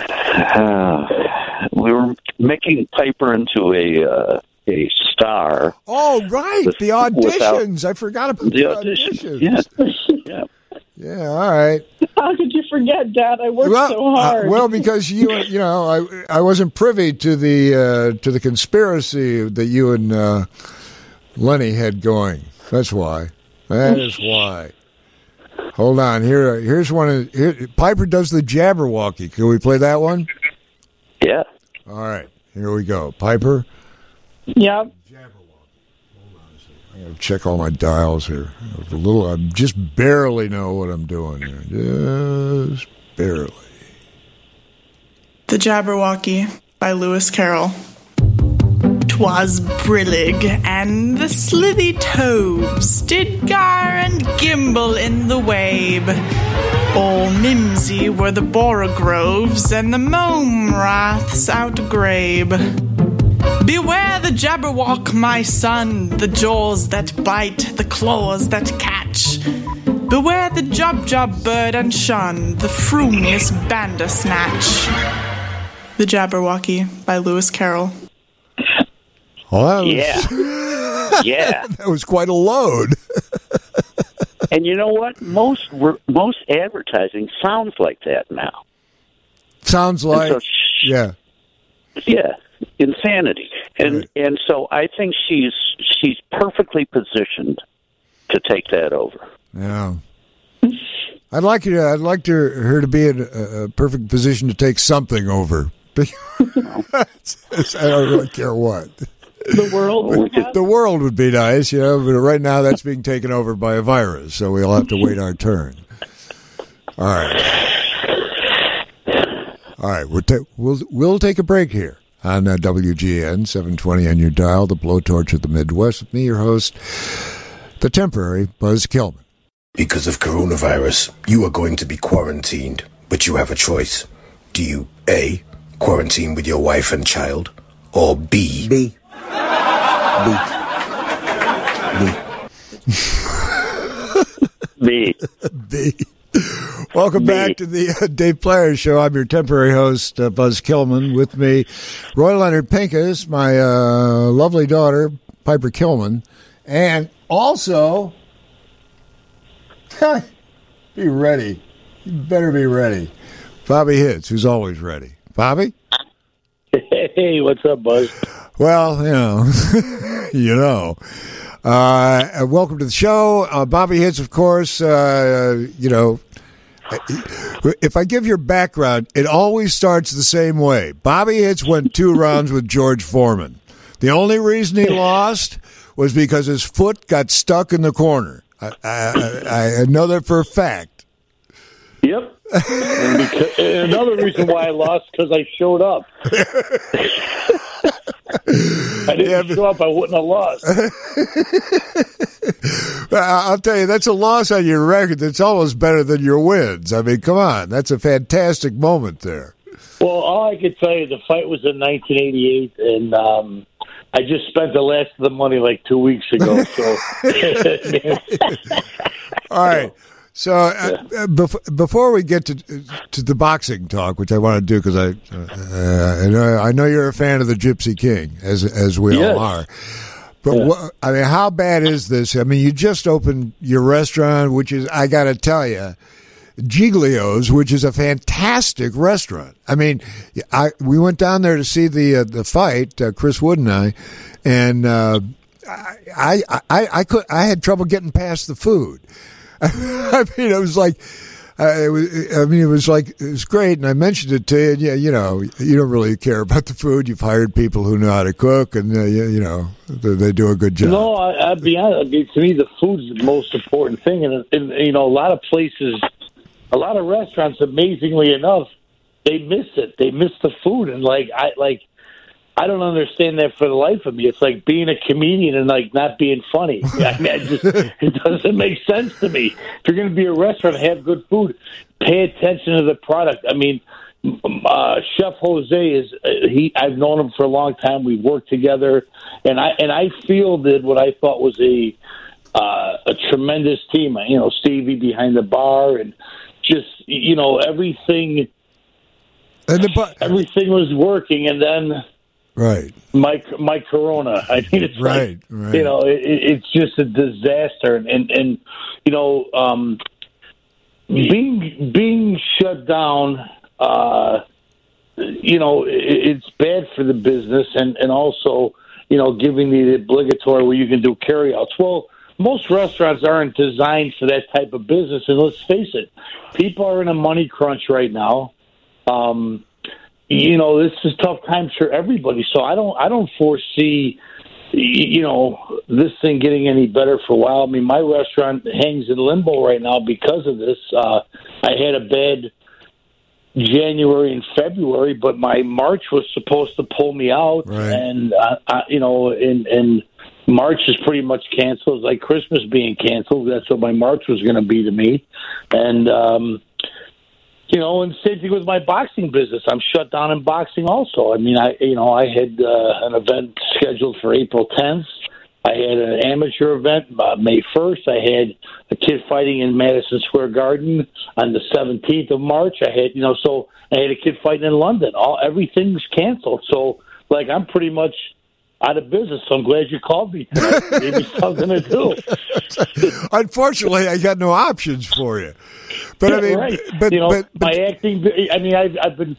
We were making Piper into a star. Oh, right, the auditions. I forgot about the auditions. Yeah. Yeah, all right. How could you forget, Dad? I worked so hard. Well, because I wasn't privy to the conspiracy that you and Lenny had going. That's why. That is why. Hold on. Here's one. Piper does the Jabberwocky. Can we play that one? Yeah. All right. Here we go. Piper. Yep. I gotta check all my dials here. I just barely know what I'm doing here. Just barely. The Jabberwocky by Lewis Carroll. 'Twas Brillig and the slithy toves did gyre and gimble in the wabe. All mimsy were the borogroves and the mome raths outgrabe. Beware the Jabberwock, my son, the jaws that bite, the claws that catch. Beware the Jubjub bird and shun, the frumious Bandersnatch. The Jabberwocky by Lewis Carroll. Oh, Yeah. That was quite a load. And you know what? Most advertising sounds like that now. Sounds like, yeah, insanity. And so I think she's perfectly positioned to take that over. Yeah. I'd like her to be in a perfect position to take something over. I don't really care what. The world would be nice, but right now that's being taken over by a virus, so we'll have to wait our turn. All right. We'll take a break here on WGN 720 on your dial, the blowtorch of the Midwest, with me, your host, the temporary Buzz Kilman. Because of coronavirus, you are going to be quarantined, but you have a choice. Do you A, quarantine with your wife and child, or B. Welcome back to the Dave Players Show. I'm your temporary host, Buzz Kilman. With me, Roy Leonard Pincus, my lovely daughter, Piper Kilman, and also, be ready. You better be ready. Bobby Hitz, who's always ready. Bobby? Hey, what's up, Buzz? Well, welcome to the show. Bobby Hitz, of course, if I give your background, it always starts the same way. Bobby Hitz went 2 rounds with George Foreman. The only reason he lost was because his foot got stuck in the corner. I know that for a fact. Yep. And another reason why I lost, because I showed up. I didn't show up, I wouldn't have lost. I'll tell you, that's a loss on your record that's almost better than your wins. I mean, come on. That's a fantastic moment there. Well, all I could tell you, the fight was in 1988, and I just spent the last of the money like 2 weeks ago. So, all right. So before we get to the boxing talk, which I want to do because I know you're a fan of the Gypsy King, as we all are. But how bad is this? I mean, you just opened your restaurant, which is, I got to tell you, Giglio's, which is a fantastic restaurant. I mean, we went down there to see the fight, Chris Wood and I, and I had trouble getting past the food. I mean, it was like, it was great, and I mentioned it to you. And you don't really care about the food. You've hired people who know how to cook, and they do a good job. No, I'd be honest. I mean, to me, the food's the most important thing, and a lot of places, a lot of restaurants, amazingly enough, they miss it. They miss the food, and I don't understand that for the life of me. It's like being a comedian and not being funny. I mean, it doesn't make sense to me. If you're going to be a restaurant, have good food. Pay attention to the product. I mean, Chef Jose is I've known him for a long time. We've worked together, and I fielded what I thought was a tremendous team. Stevie behind the bar, and just everything. Everything was working, and then my Corona. I mean, it's right. It's just a disaster, and being shut down. It's bad for the business, and also, giving the obligatory where you can do carryouts. Well, most restaurants aren't designed for that type of business, and let's face it, people are in a money crunch right now. This is tough times for everybody, so I don't foresee, this thing getting any better for a while. I mean, my restaurant hangs in limbo right now because of this. I had a bad January and February, but my March was supposed to pull me out, and and March is pretty much canceled. It's like Christmas being canceled. That's what my March was going to be to me, and and same thing with my boxing business. I'm shut down in boxing also. I mean, I had an event scheduled for April 10th. I had an amateur event May 1st. I had a kid fighting in Madison Square Garden on the 17th of March. I had, so I had a kid fighting in London. Everything's canceled. So, I'm pretty much out of business. So I'm glad you called me tonight. Gave me something to do. Unfortunately, I got no options for you. But I mean, but my acting. I mean, I've been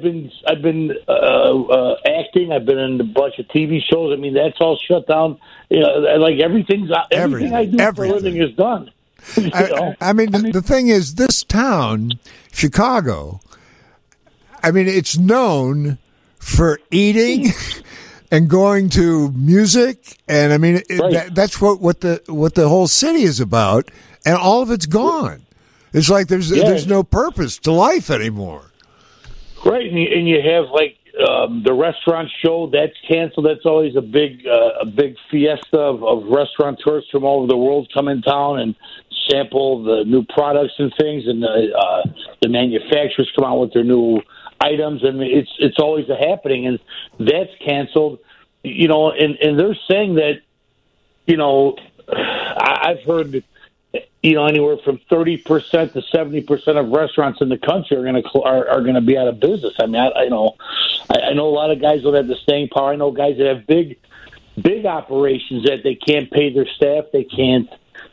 acting. I've been in a bunch of TV shows. I mean, that's all shut down. Everything I do for a living is done. I mean, the thing is, this town, Chicago. I mean, it's known for eating. And going to music, and I mean that's what the whole city is about, and all of it's gone. It's like there's no purpose to life anymore. Right, and you have the restaurant show that's canceled. That's always a big fiesta of restaurateurs from all over the world come in town and sample the new products and things, and the manufacturers come out with their new items, and it's always a happening, and that's canceled. And they're saying that, I've heard, anywhere from 30% to 70% of restaurants in the country are going to be out of business. I mean, I know a lot of guys don't have the staying power. I know guys that have big operations that they can't pay their staff. They can't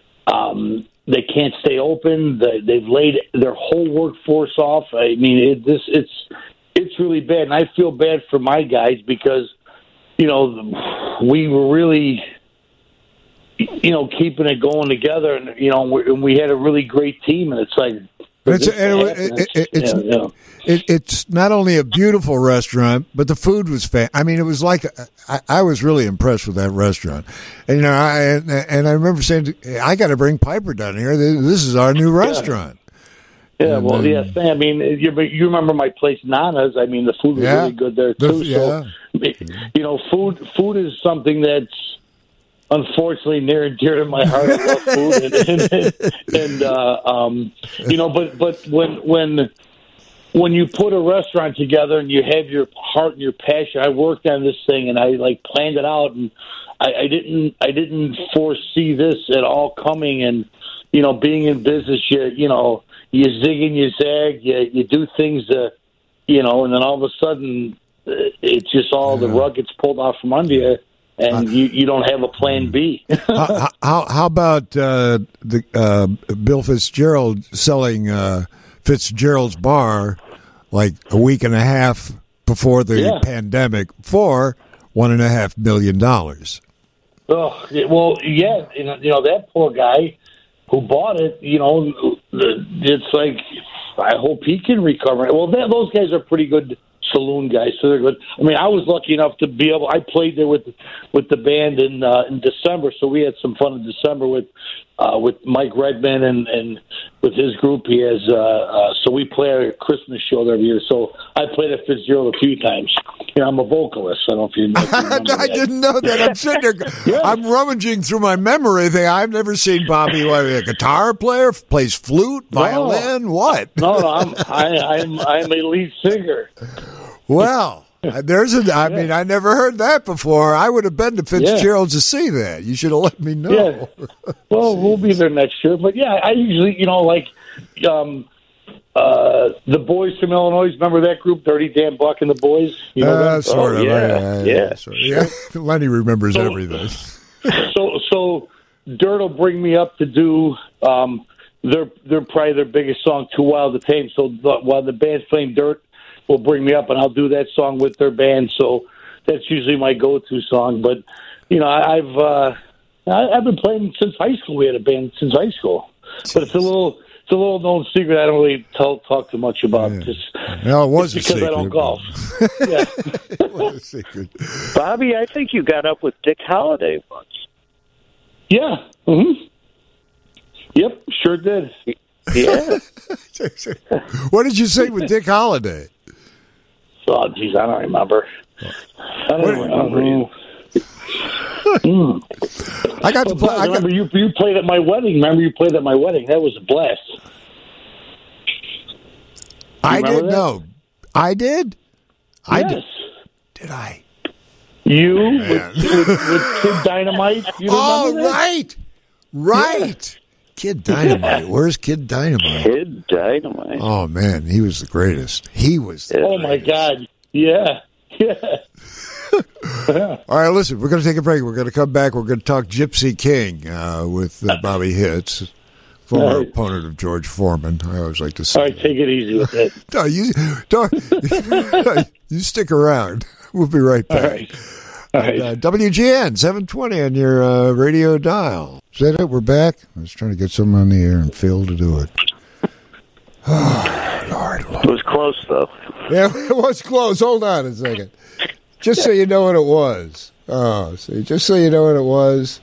stay open. They've laid their whole workforce off. I mean, it's really bad, and I feel bad for my guys because, we were really, keeping it going together, and we had a really great team, and it's like it's not only a beautiful restaurant, but the food was I mean, it was like I was really impressed with that restaurant, and I remember saying, I got to bring Piper down here. This is our new restaurant. Yeah, well, yes. I mean, you remember my place, Nana's. I mean, the food was really good there too. Food is something that's unfortunately near and dear to my heart. I love food, but when you put a restaurant together and you have your heart and your passion, I worked on this thing and I planned it out, and I didn't foresee this at all coming. And being in business, you zig and you zag, you do things, and then all of a sudden, it's just all the rug gets pulled off from under you, and you don't have a plan B. How about Bill Fitzgerald selling Fitzgerald's Bar like a week and a half before the pandemic for $1.5 million? Oh, well, yeah, that poor guy who bought it, it's like, I hope he can recover. Well, those guys are pretty good saloon guys, so they're good. I mean, I was lucky enough to be able. I played there with the band in December, so we had some fun in December with with Mike Redman and with his group. He has so we play a Christmas show every year. So I played at Fitzgerald a few times. You know, I'm a vocalist. I don't know if you know. I didn't know that. I'm sitting there. I'm rummaging through my memory thing. I've never seen Bobby, a guitar player, plays flute, violin, what? No, I'm a lead singer. Well, I mean, I never heard that before. I would have been to Fitzgerald's to see that. You should have let me know. Yeah. Well, we'll be there next year. But yeah, I usually, the boys from Illinois. Remember that group, Dirty Dan Buck and the Boys? You know them? Sort of. Yeah. Yeah. Lenny remembers everything. So Dirt will bring me up to do they're probably their biggest song, Too Wild to Tame. So while the band's playing Dirt, will bring me up, and I'll do that song with their band. So that's usually my go-to song. But I've been playing since high school. We had a band since high school, but it's a little known secret. I don't really talk too much about. No, it was because I don't golf. Yeah, it was a secret. Bobby, I think you got up with Dick Holliday once. Yeah. Mm-hmm. Yep, sure did. Yeah. What did you sing with Dick Holliday? Oh, geez, I don't remember. I got to play. I remember you played at my wedding. Remember you played at my wedding? That was a blast. I did. No, I did. I yes. did. Did I? You with Kid Dynamite? You remember that? Right. Yeah. Kid Dynamite. Where's Kid Dynamite? Kid Dynamite. Oh, man. He was the greatest. He was the greatest. My God. Yeah. All right, listen, we're going to take a break. We're going to come back. We're going to talk Gypsy King with Bobby Hitz, former opponent of George Foreman. I always like to say. All right, take it easy with it. You stick around. We'll be right back. All right. WGN 720 on your radio dial. Is that it? We're back? I was trying to get something on the air and failed to do it. Oh, Lord. It was close, though. Yeah, it was close. Hold on a second. Just so you know what it was. Oh, see, just so you know what it was.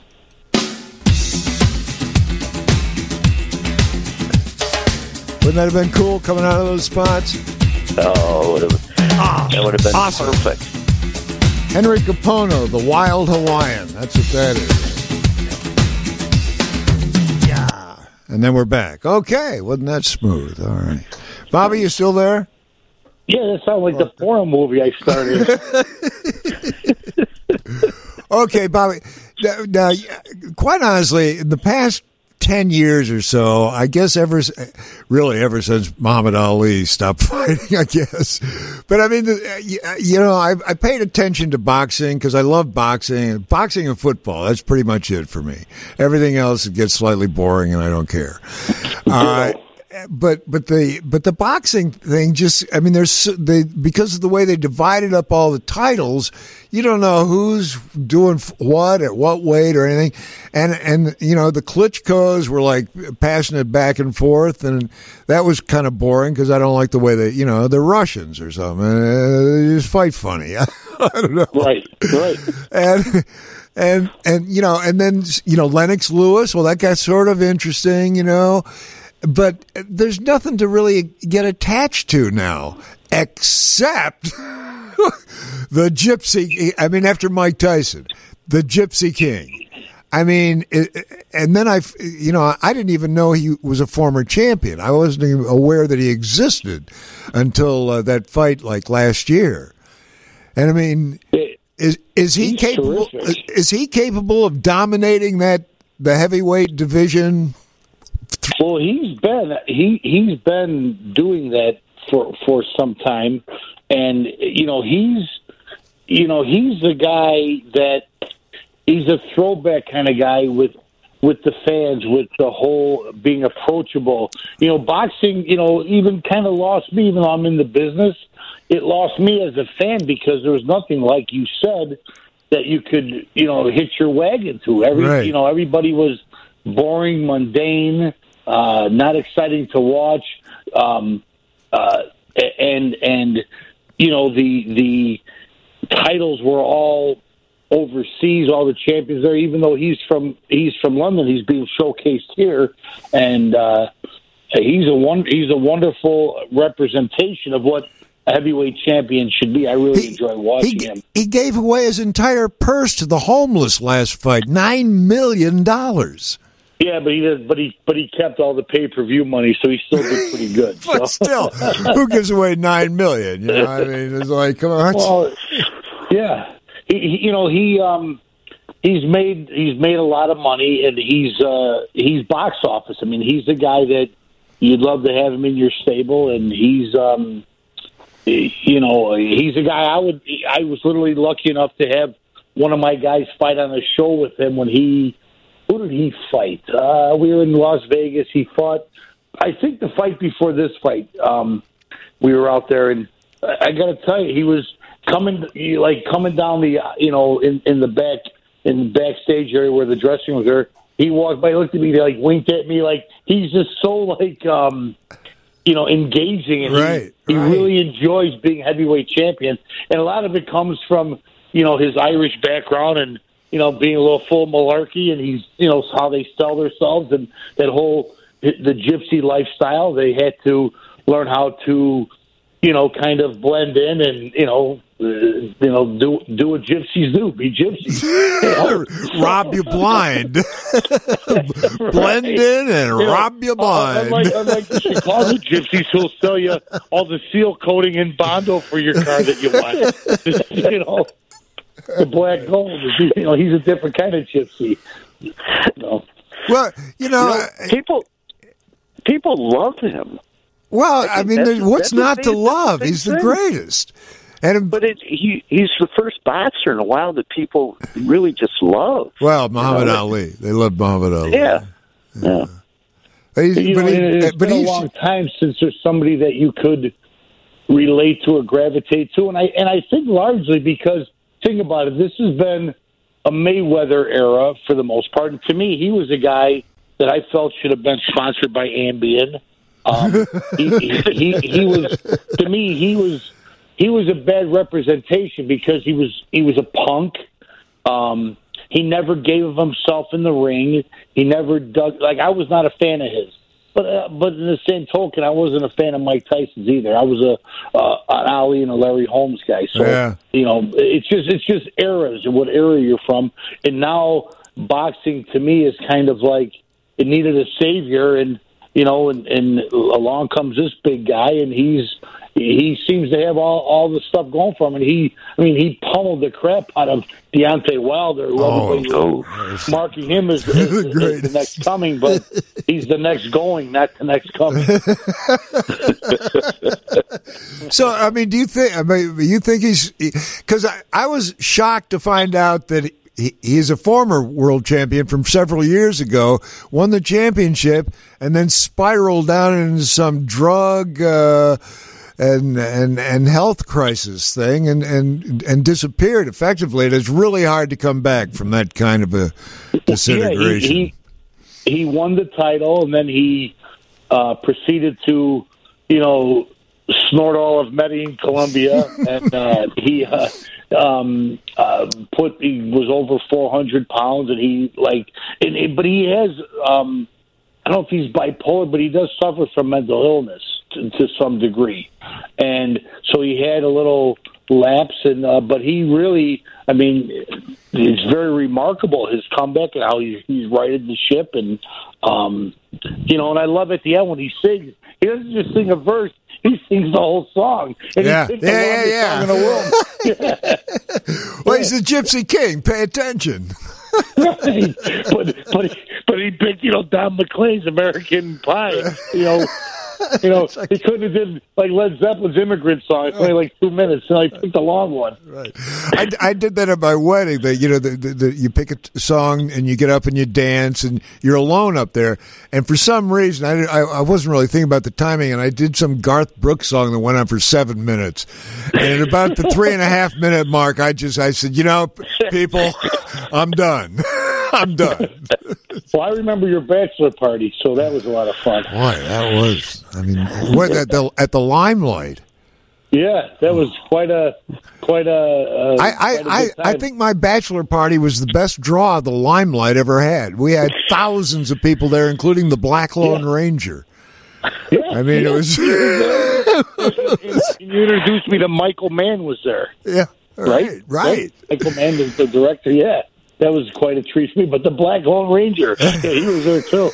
Wouldn't that have been cool coming out of those spots? Oh, that would have been awesome. Perfect. Henry Capono, the Wild Hawaiian. That's what that is. Yeah. And then we're back. Okay. Wasn't that smooth? All right. Bobby, you still there? Yeah, that sounds like the porn movie I started. Okay, Bobby. Now, quite honestly, in the past 10 years or so, I guess ever since Muhammad Ali stopped fighting, I guess. But I mean, I paid attention to boxing because I love boxing. Boxing and football, that's pretty much it for me. Everything else gets slightly boring and I don't care. But the boxing thing because of the way they divided up all the titles, you don't know who's doing what at what weight or anything, and the Klitschko's were like passing it back and forth, and that was kind of boring because I don't like the way they're Russians or something. They just fight funny. I don't know. Right. And then Lennox Lewis. Well, that got sort of interesting, But there's nothing to really get attached to now, except the Gypsy. I mean, after Mike Tyson, the Gypsy King. I mean, and then I didn't even know he was a former champion. I wasn't even aware that he existed until that fight like last year. And I mean, is he capable? Terrific. Is he capable of dominating the heavyweight division? Well, he's been doing that for some time, and he's the guy that he's a throwback kind of guy with the fans, with the whole being approachable. Boxing, even kind of lost me, even though I'm in the business. It lost me as a fan because there was nothing, like you said, that you could hitch your wagon to. Everybody was boring, mundane. Not exciting to watch, and the titles were all oversees all the champions there. Even though he's from London, he's being showcased here, and he's a wonderful representation of what a heavyweight champion should be. I really enjoy watching him. He gave away his entire purse to the homeless last fight, $9 million. Yeah, but he kept all the pay-per-view money, so he still did pretty good. But still, who gives away $9 million? You know, I mean, it's like, come on. Well, yeah, he's made a lot of money, and he's box office. I mean, he's the guy that you'd love to have him in your stable, and he's a guy I was literally lucky enough to have one of my guys fight on a show with him when who did he fight? We were in Las Vegas. He fought, I think the fight before this fight, we were out there, and I got to tell you, he was coming down the, in the backstage area where the dressing room was there. He walked by, looked at me, like winked at me, like he's just so like, engaging, and right, he really enjoys being heavyweight champion, and a lot of it comes from his Irish background and being a little full malarkey, and he's how they sell themselves and that whole the gypsy lifestyle. They had to learn how to kind of blend in and do what gypsies do, be gypsies. Rob you blind. Blend in and rob you blind. Unlike the Chicago gypsies who'll sell you all the seal coating and Bondo for your car that you want. The black gold. He's a different kind of gypsy. Well, people love him. Well, I mean, what's not to love? He's the greatest. But he's the first boxer in a while that people really just love. Well, Muhammad Ali. They love Muhammad Ali. Yeah. It's been a long time since there's somebody that you could relate to or gravitate to, and I think largely because, think about it, this has been a Mayweather era for the most part. And to me, he was a guy that I felt should have been sponsored by Ambien. He was, to me, he was a bad representation because he was a punk. He never gave of himself in the ring. He never dug. Like, I was not a fan of his. But in the same token, I wasn't a fan of Mike Tyson's either. I was an Ali and a Larry Holmes guy. So it's just eras and what era you're from. And now boxing to me is kind of like it needed a savior, and along comes this big guy, and he seems to have all the stuff going for him. And he pummeled the crap out of Deontay Wilder, marking him as the next coming, but he's the next going, not the next coming. So, I mean, do you think he's, because I was shocked to find out that he's a former world champion from several years ago, won the championship, and then spiraled down into some drug and health crisis thing, and disappeared effectively. And it's really hard to come back from that kind of a disintegration. Yeah, he won the title, and then he proceeded to, snort all of Medellin, Colombia, and he was over 400 pounds, and but he has, I don't know if he's bipolar, but he does suffer from mental illness to some degree. And so he had a little lapse, but he really, it's very remarkable, his comeback and how he's righted the ship. And, and I love at the end when he sings, he doesn't just sing a verse, he sings the whole song. And yeah. Song in the world. Well, he's the Gypsy King. Pay attention. Right. But he picked, Don McLean's American Pie. He couldn't have did like Led Zeppelin's Immigrant Song. It's only like 2 minutes, and I picked a long one. Right. I did that at my wedding. You pick a song and you get up and you dance and you're alone up there. And for some reason, I wasn't really thinking about the timing, and I did some Garth Brooks song that went on for 7 minutes. And at about the 3.5 minute mark, I said, people, I'm done. I'm done. Well, I remember your bachelor party, so that was a lot of fun. Boy, that was. At the Limelight. Yeah, that was quite a. I think my bachelor party was the best draw the Limelight ever had. We had thousands of people there, including the Black Lone Ranger. Yeah, I mean, it was. You introduced me to Michael Mann. Was there? Yeah, right. Michael Mann is the director. Yeah, that was quite a treat for me. But the Black Lone Ranger, he was there too.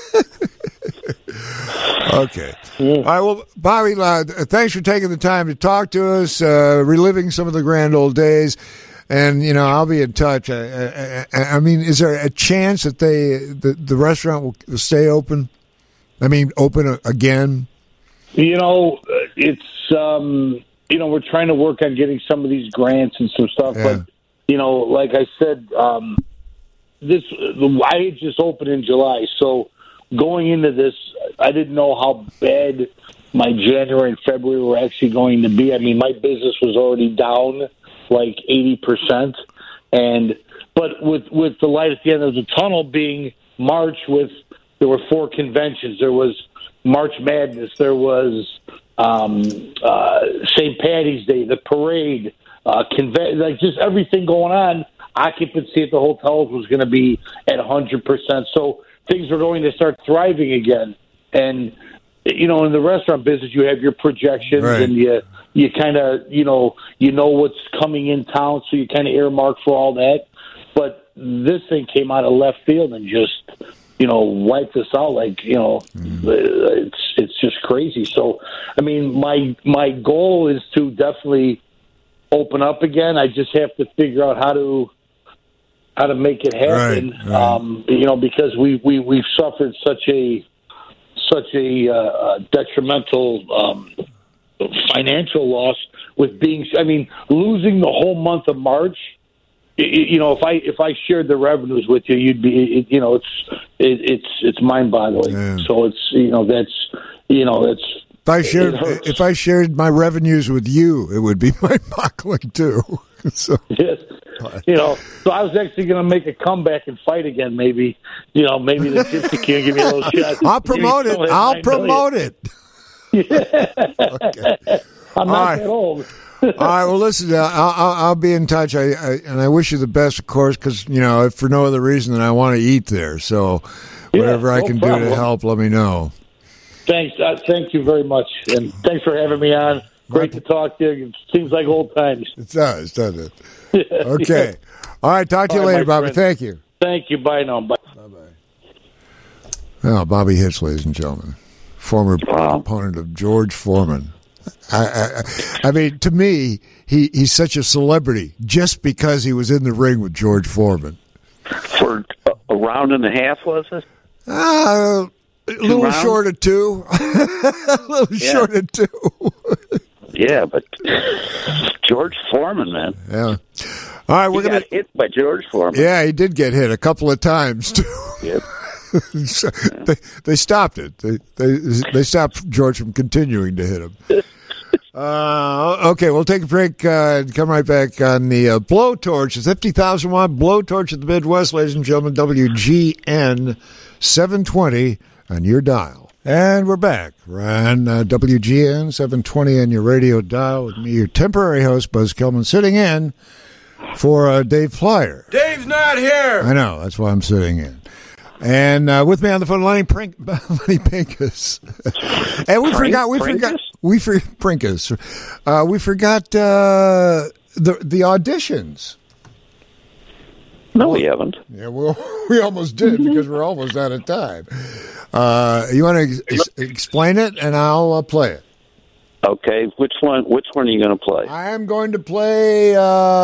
Okay. All right. Well, Bobby, thanks for taking the time to talk to us, reliving some of the grand old days. And, I'll be in touch. I mean, is there a chance that the restaurant will stay open? I mean, open again? It's, we're trying to work on getting some of these grants and some stuff. Yeah. But, like I said, I just opened in July. So going into this, I didn't know how bad my January and February were actually going to be. I mean, my business was already down like 80%. But with the light at the end of the tunnel being March, there were 4 conventions. There was March Madness. There was St. Patty's Day, the parade, just everything going on. Occupancy at the hotels was going to be at 100%. So things were going to start thriving again. And, in the restaurant business, you have your projections, right, and you kind of, you know what's coming in town, so you kind of earmark for all that. But this thing came out of left field and just, wiped us out. Like, it's just crazy. So, I mean, my goal is to definitely open up again. I just have to figure out how to make it happen. Right. Because we've suffered such a detrimental financial loss with losing the whole month of March. If I shared the revenues with you, you'd be, it's mind-boggling. Yeah. So it's, if I shared my revenues with you, it would be mind-boggling too. So. Yes. So I was actually going to make a comeback and fight again. Maybe the Gypsy King give me a little shot. I'll promote it. Yeah. Okay. I'm not that old. All right. Well, listen. I'll be in touch. And I wish you the best, of course, because if for no other reason than I want to eat there. So whatever I can do to help, let me know. Thanks. Thank you very much, and thanks for having me on. Great to talk to you. It seems like old times. It does, doesn't it? Okay. All right. Talk to you later, Bobby. Friend. Thank you. Thank you. Bye now. Bye. Bye-bye. Well, Bobby Hitz, ladies and gentlemen, former opponent of George Foreman. I mean, to me, he's such a celebrity just because he was in the ring with George Foreman. For a round and a half, was it? A little short of 2. Short of 2. Yeah, but George Foreman, man. Yeah. All right, we're got hit by George Foreman. Yeah, he did get hit a couple of times too. Yep. So they stopped it. They stopped George from continuing to hit him. Okay, we'll take a break and come right back on the blowtorch, the 50,000 watt blowtorch of the Midwest, ladies and gentlemen, WGN 720 on your dial. And we're back. We're on WGN 720 on your radio dial with me, your temporary host, Buzz Kelman, sitting in for Dave Flyer. Dave's not here. I know. That's why I'm sitting in. And with me on the phone, Lenny Pincus. And we forgot Pincus. We forgot the auditions. No, we haven't. Yeah, well, we almost did because we're almost out of time. You want to explain it, and I'll play it. Okay, which one are you going to play? I am going to play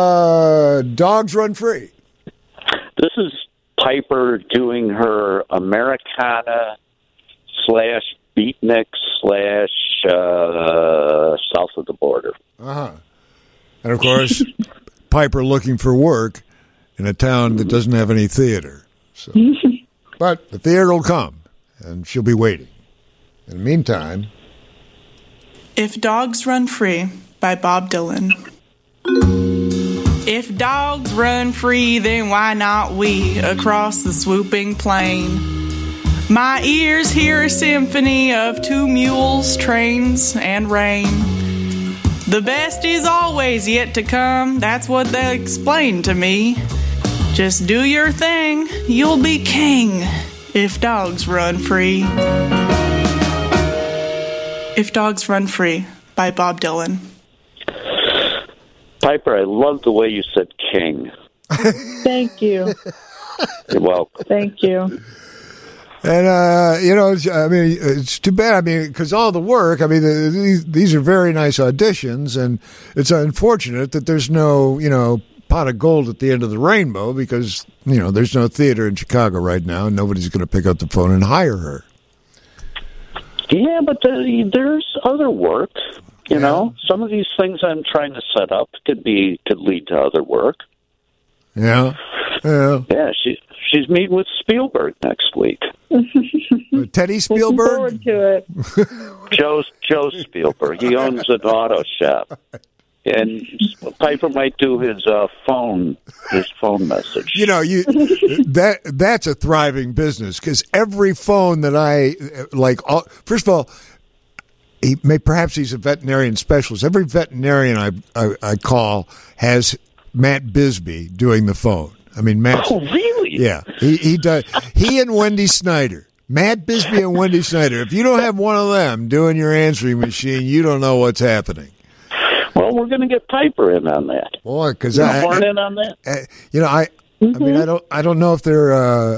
Dogs Run Free. This is Piper doing her Americana / beatnik / south of the border. Uh-huh. And, of course, Piper looking for work in a town that doesn't have any theater. So. But the theater will come, and she'll be waiting. In the meantime... If Dogs Run Free by Bob Dylan. If dogs run free, then why not we across the swooping plain? My ears hear a symphony of 2 mules, trains, and rain. The best is always yet to come. That's what they explained to me. Just do your thing. You'll be king if dogs run free. If Dogs Run Free by Bob Dylan. Piper, I love the way you said king. Thank you. You're welcome. Thank you. And, you know, I mean, it's too bad. I mean, because all the work, I mean, these are very nice auditions, and it's unfortunate that there's no, you know, pot of gold at the end of the rainbow because, you know, there's no theater in Chicago right now, and nobody's going to pick up the phone and hire her. Yeah, but there's other work. You know, some of these things I'm trying to set up could lead to other work. Yeah. Yeah, she's meeting with Spielberg next week. Teddy Spielberg? Looking forward to it. Joe Spielberg. He owns an auto shop. And Piper might do his phone message. You know, that's a thriving business because every phone that I like. First of all, perhaps he's a veterinarian specialist. Every veterinarian I call has Matt Bisbee doing the phone. I mean, Matt. Oh, really? Yeah, he does. He and Wendy Snyder. Matt Bisbee and Wendy Snyder. If you don't have one of them doing your answering machine, you don't know what's happening. Well, we're going to get Piper in on that. Boy, because born in on that. You know, I mean, I don't know if they're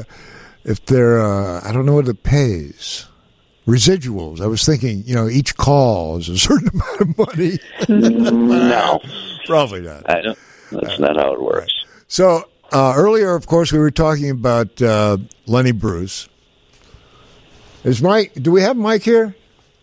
I don't know what it pays. Residuals. I was thinking, you know, each call is a certain amount of money. No, probably not. I don't. That's not how it works. Right. So earlier, of course, we were talking about Lenny Bruce. Is Mike? Do we have Mike here?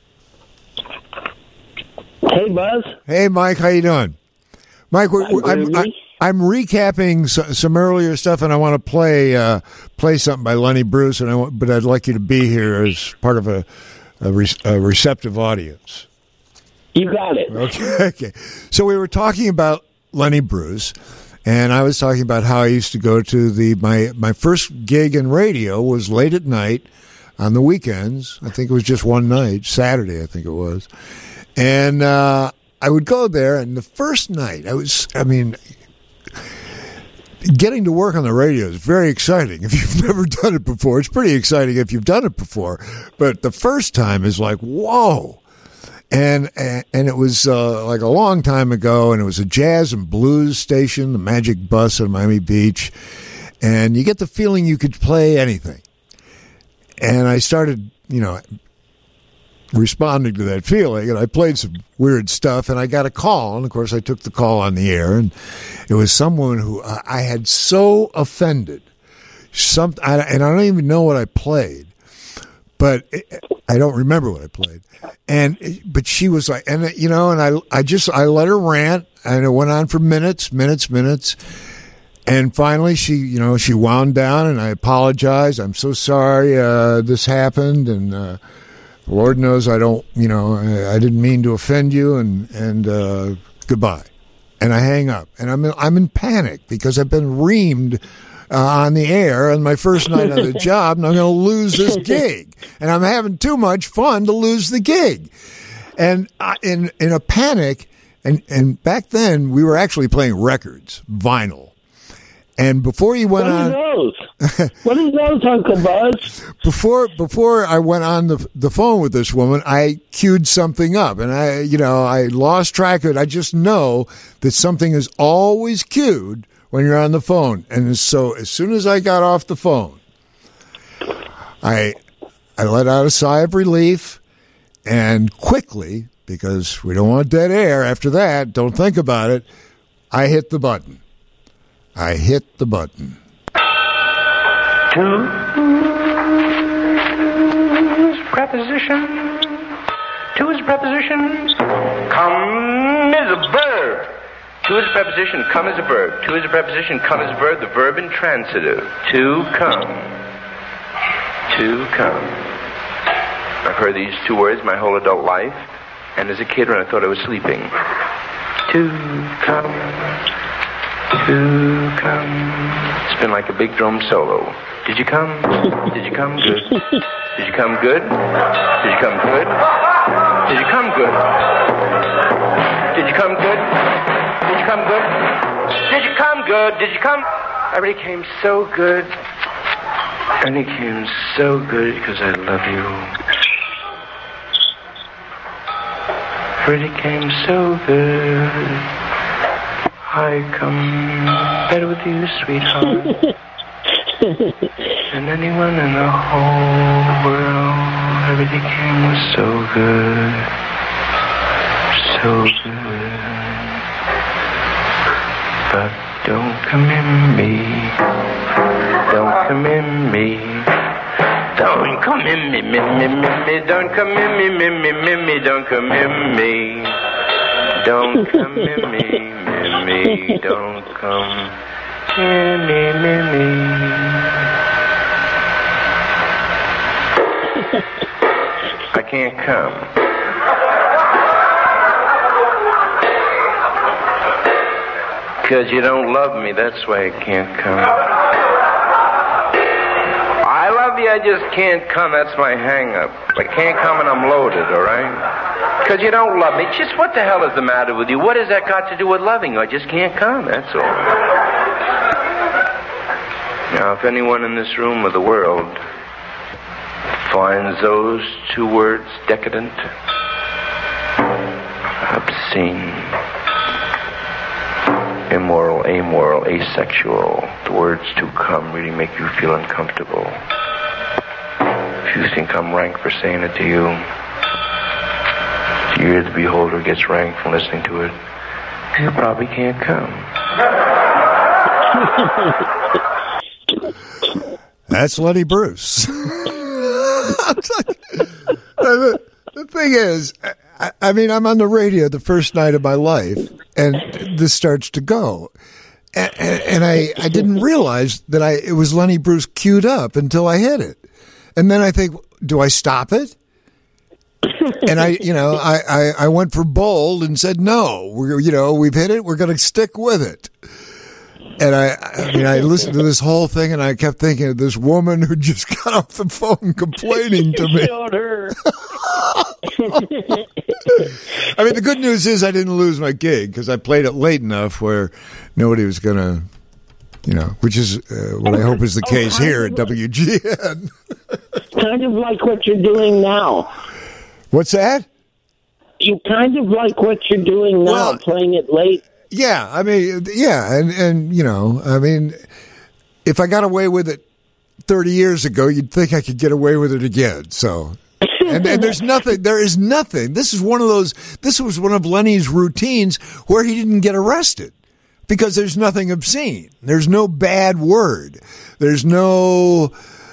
Hey, Buzz. Hey, Mike. How you doing? Mike, I'm recapping some earlier stuff, and I want to play something by Lenny Bruce, but I'd like you to be here as part of a receptive audience. You got it. Okay. So we were talking about Lenny Bruce, and I was talking about how I used to go to my first gig in radio was late at night on the weekends. I think it was just one night, Saturday, I think it was. And I would go there, and the first night, getting to work on the radio is very exciting. If you've never done it before, it's pretty exciting if you've done it before. But the first time is like, whoa. And it was like a long time ago, and it was a jazz and blues station, the Magic Bus in Miami Beach. And you get the feeling you could play anything. And I started, you know, responding to that feeling, and I played some weird stuff, and I got a call, and of course I took the call on the air, and it was someone who I had so offended, and I don't even know what I played, but I don't remember what I played, but she was like, and you know, and I let her rant, and it went on for minutes, and finally she wound down, and I apologized. I'm so sorry this happened, and Lord knows I don't, you know, I didn't mean to offend you, and goodbye. And I hang up, and I'm in panic because I've been reamed on the air on my first night on the job, and I'm going to lose this gig, and I'm having too much fun to lose the gig. And in a panic, and back then we were actually playing records, vinyl. And before you went on, what are those, Uncle Buzz? Before I went on the phone with this woman, I queued something up, and I lost track of it. I just know that something is always queued when you're on the phone, and so as soon as I got off the phone, I let out a sigh of relief, and quickly, because we don't want dead air after that, don't think about it, I hit the button. Two's preposition. Come is a verb. To is a preposition. Come is a verb. To is a preposition. Come is a verb. The verb intransitive. To come. I've heard these two words my whole adult life, and as a kid when I thought I was sleeping. To come. It's been like a big drum solo. Did you come? Did you come good? Did you come good? Did you come good? Did you come good? Did you come good? Did you come good? Did you come good? Did you come? I really came so good. I really came so good because I love you. I really came so good. I come better with you, sweetheart, than anyone in the whole world. Everything was so good, so good. But don't come in me, don't come in me, don't come in me, don't come in me, don't come in me, don't come in me. Me, don't come me. I can't come. Because you don't love me, that's why I can't come. I love you, I just can't come, that's my hang-up. I can't come and I'm loaded, all right? Because you don't love me. Just what the hell is the matter with you? What has that got to do with loving you? I just can't come, that's all. Now, if anyone in this room or the world finds those two words decadent, obscene, immoral, amoral, asexual, the words to come really make you feel uncomfortable. If you think I'm rank for saying it to you, the ear of the beholder gets rank from listening to it, you probably can't come. That's Lenny Bruce. The thing is, I mean, I'm on the radio the first night of my life, and this starts to go. And I didn't realize that it was Lenny Bruce queued up until I hit it. And then I think, do I stop it? And I went for bold and said, no, we've hit it. We're going to stick with it. And I listened to this whole thing and I kept thinking of this woman who just got off the phone complaining to me. I mean, the good news is I didn't lose my gig because I played it late enough where nobody was going to, which is what I hope is the case here at WGN. Kind of like what you're doing now. What's that? You kind of like what you're doing now, playing it late. Yeah, I mean, and I mean, if I got away with it 30 years ago, you'd think I could get away with it again. So, and there is nothing. This was one of Lenny's routines where he didn't get arrested because there's nothing obscene. There's no bad word. There's no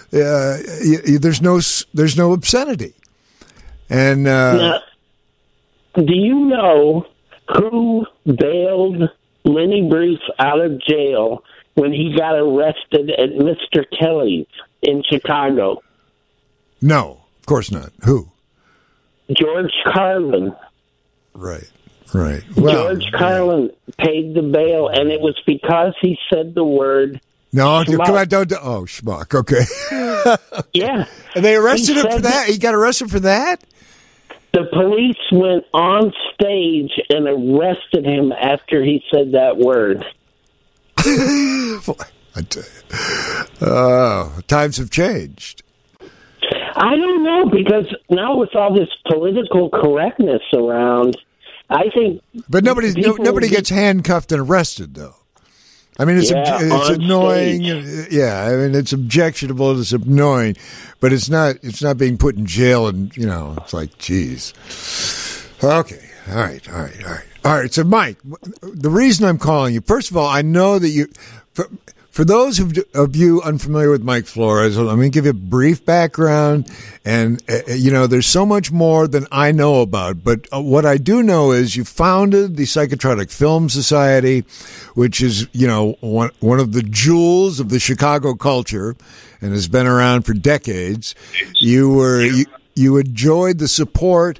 obscenity. And now, do you know who bailed Lenny Bruce out of jail when he got arrested at Mr. Kelly's in Chicago? No, of course not. Who? George Carlin. Right. Well, George Carlin paid the bail, and it was because he said the word. No, schmuck. come on, don't. Oh, schmuck. Okay. Yeah. And they arrested him for that? He got arrested for that? The police went on stage and arrested him after he said that word. I tell you. Times have changed. I don't know, because now with all this political correctness around, I think... But nobody gets handcuffed and arrested, though. I mean, it's annoying. Stage. Yeah, I mean, it's objectionable. It's annoying, but it's not being put in jail. And it's like, geez. Okay, all right. So, Mike, the reason I'm calling you, first of all, I know that you. For those of you unfamiliar with Mike Flores, let me give you a brief background. And, there's so much more than I know about. But what I do know is you founded the Psychotronic Film Society, which is, one of the jewels of the Chicago culture and has been around for decades. You enjoyed the support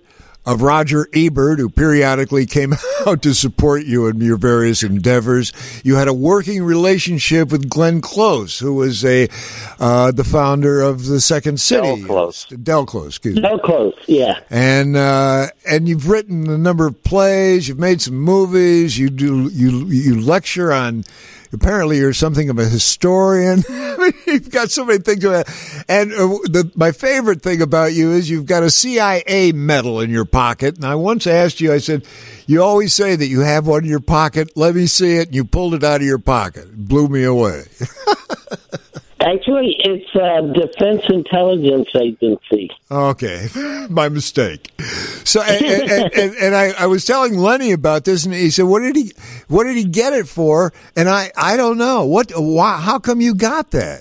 of Roger Ebert, who periodically came out to support you in your various endeavors. You had a working relationship with Glenn Close, who was the founder of the Second City. Del Close, excuse me. Del Close, yeah. And you've written a number of plays. You've made some movies. You lecture on. Apparently, you're something of a historian. I mean, you've got so many things. And my favorite thing about you is you've got a CIA medal in your pocket. And I once asked you, I said, you always say that you have one in your pocket. Let me see it. And you pulled it out of your pocket. It blew me away. Actually, it's a Defense Intelligence Agency. Okay, my mistake. So, and I was telling Lenny about this, and he said, "What did he get it for?" And I don't know. How come you got that?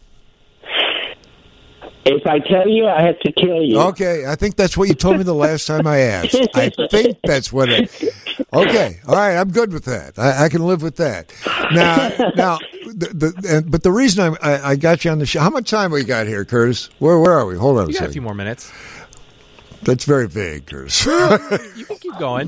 If I tell you, I have to kill you. Okay, I think that's what you told me the last time I asked. I think that's what it... Okay, all right, I'm good with that. I can live with that. Now, but the reason I got you on the show... How much time we got here, Curtis? Where are we? Hold on a second. You got a few more minutes. That's very vague, Curtis. You can keep going.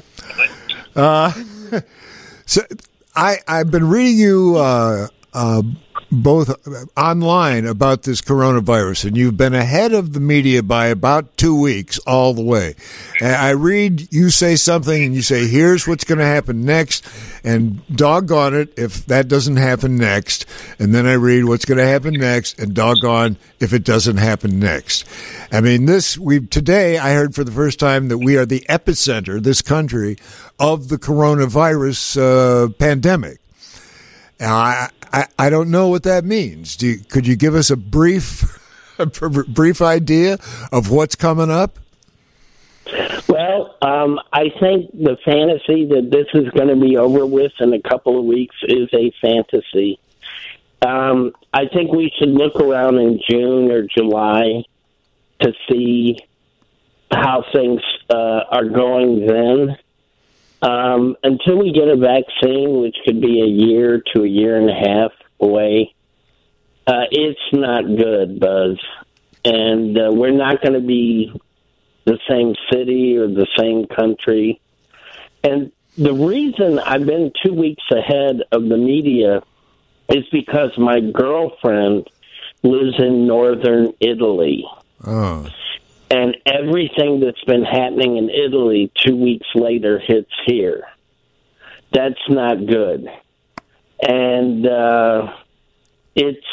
So I've been reading you... both online about this coronavirus, and you've been ahead of the media by about 2 weeks all the way. And I read you say something, and you say, here's what's going to happen next, and doggone it if that doesn't happen next. And then I read what's going to happen next, and doggone if it doesn't happen next. I mean, today I heard for the first time that we are the epicenter, this country, of the coronavirus pandemic. Now, I don't know what that means. Could you give us a brief idea of what's coming up? Well, I think the fantasy that this is going to be over with in a couple of weeks is a fantasy. I think we should look around in June or July to see how things are going then. Until we get a vaccine, which could be a year to a year and a half away, it's not good, Buzz. And we're not going to be the same city or the same country. And the reason I've been 2 weeks ahead of the media is because my girlfriend lives in northern Italy. Oh. And everything that's been happening in Italy 2 weeks later hits here. That's not good. And it's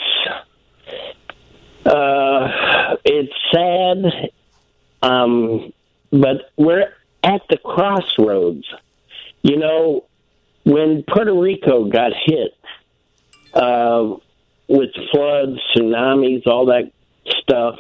sad, but we're at the crossroads. You know, when Puerto Rico got hit with floods, tsunamis, all that stuff,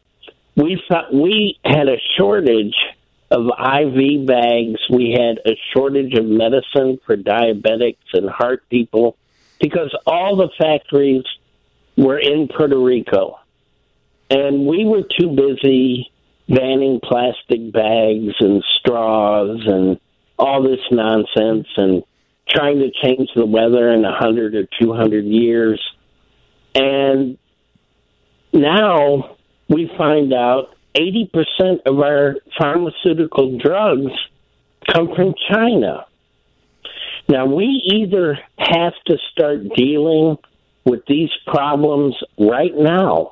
we had a shortage of IV bags. We had a shortage of medicine for diabetics and heart people because all the factories were in Puerto Rico. And we were too busy banning plastic bags and straws and all this nonsense and trying to change the weather in 100 or 200 years. And now we find out 80% of our pharmaceutical drugs come from China. Now, we either have to start dealing with these problems right now,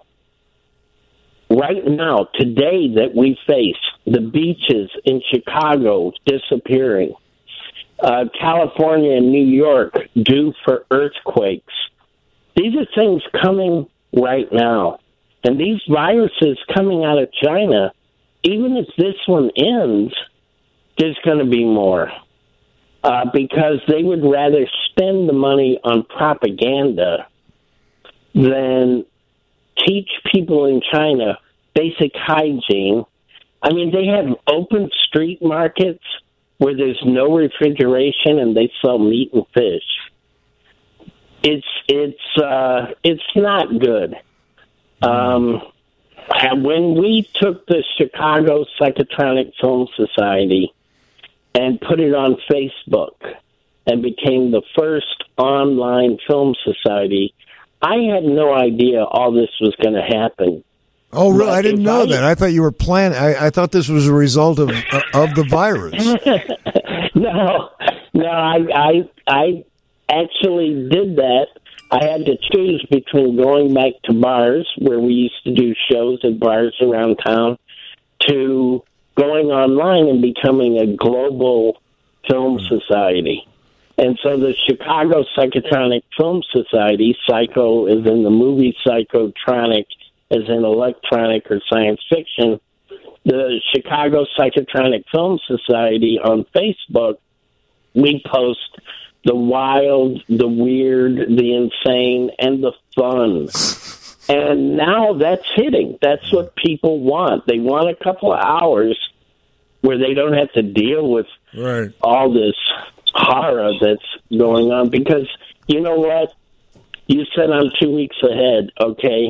today that we face, the beaches in Chicago disappearing, California and New York due for earthquakes. These are things coming right now. And these viruses coming out of China, even if this one ends, there's going to be more. Because they would rather spend the money on propaganda than teach people in China basic hygiene. I mean, they have open street markets where there's no refrigeration and they sell meat and fish. It's not good. When we took the Chicago Psychotronic Film Society and put it on Facebook and became the first online film society, I had no idea all this was going to happen. Oh, really? But I didn't if know that. I thought you were planning. I thought this was a result of the virus. No, I actually did that. I had to choose between going back to bars where we used to do shows at bars around town to going online and becoming a global film society. And so the Chicago Psychotronic Film Society, psycho is in the movie, psychotronic as in electronic or science fiction. The Chicago Psychotronic Film Society on Facebook, we post the wild, the weird, the insane, and the fun. And now that's hitting. That's what people want. They want a couple of hours where they don't have to deal with all this horror that's going on. Because, you know what? You said I'm 2 weeks ahead, okay?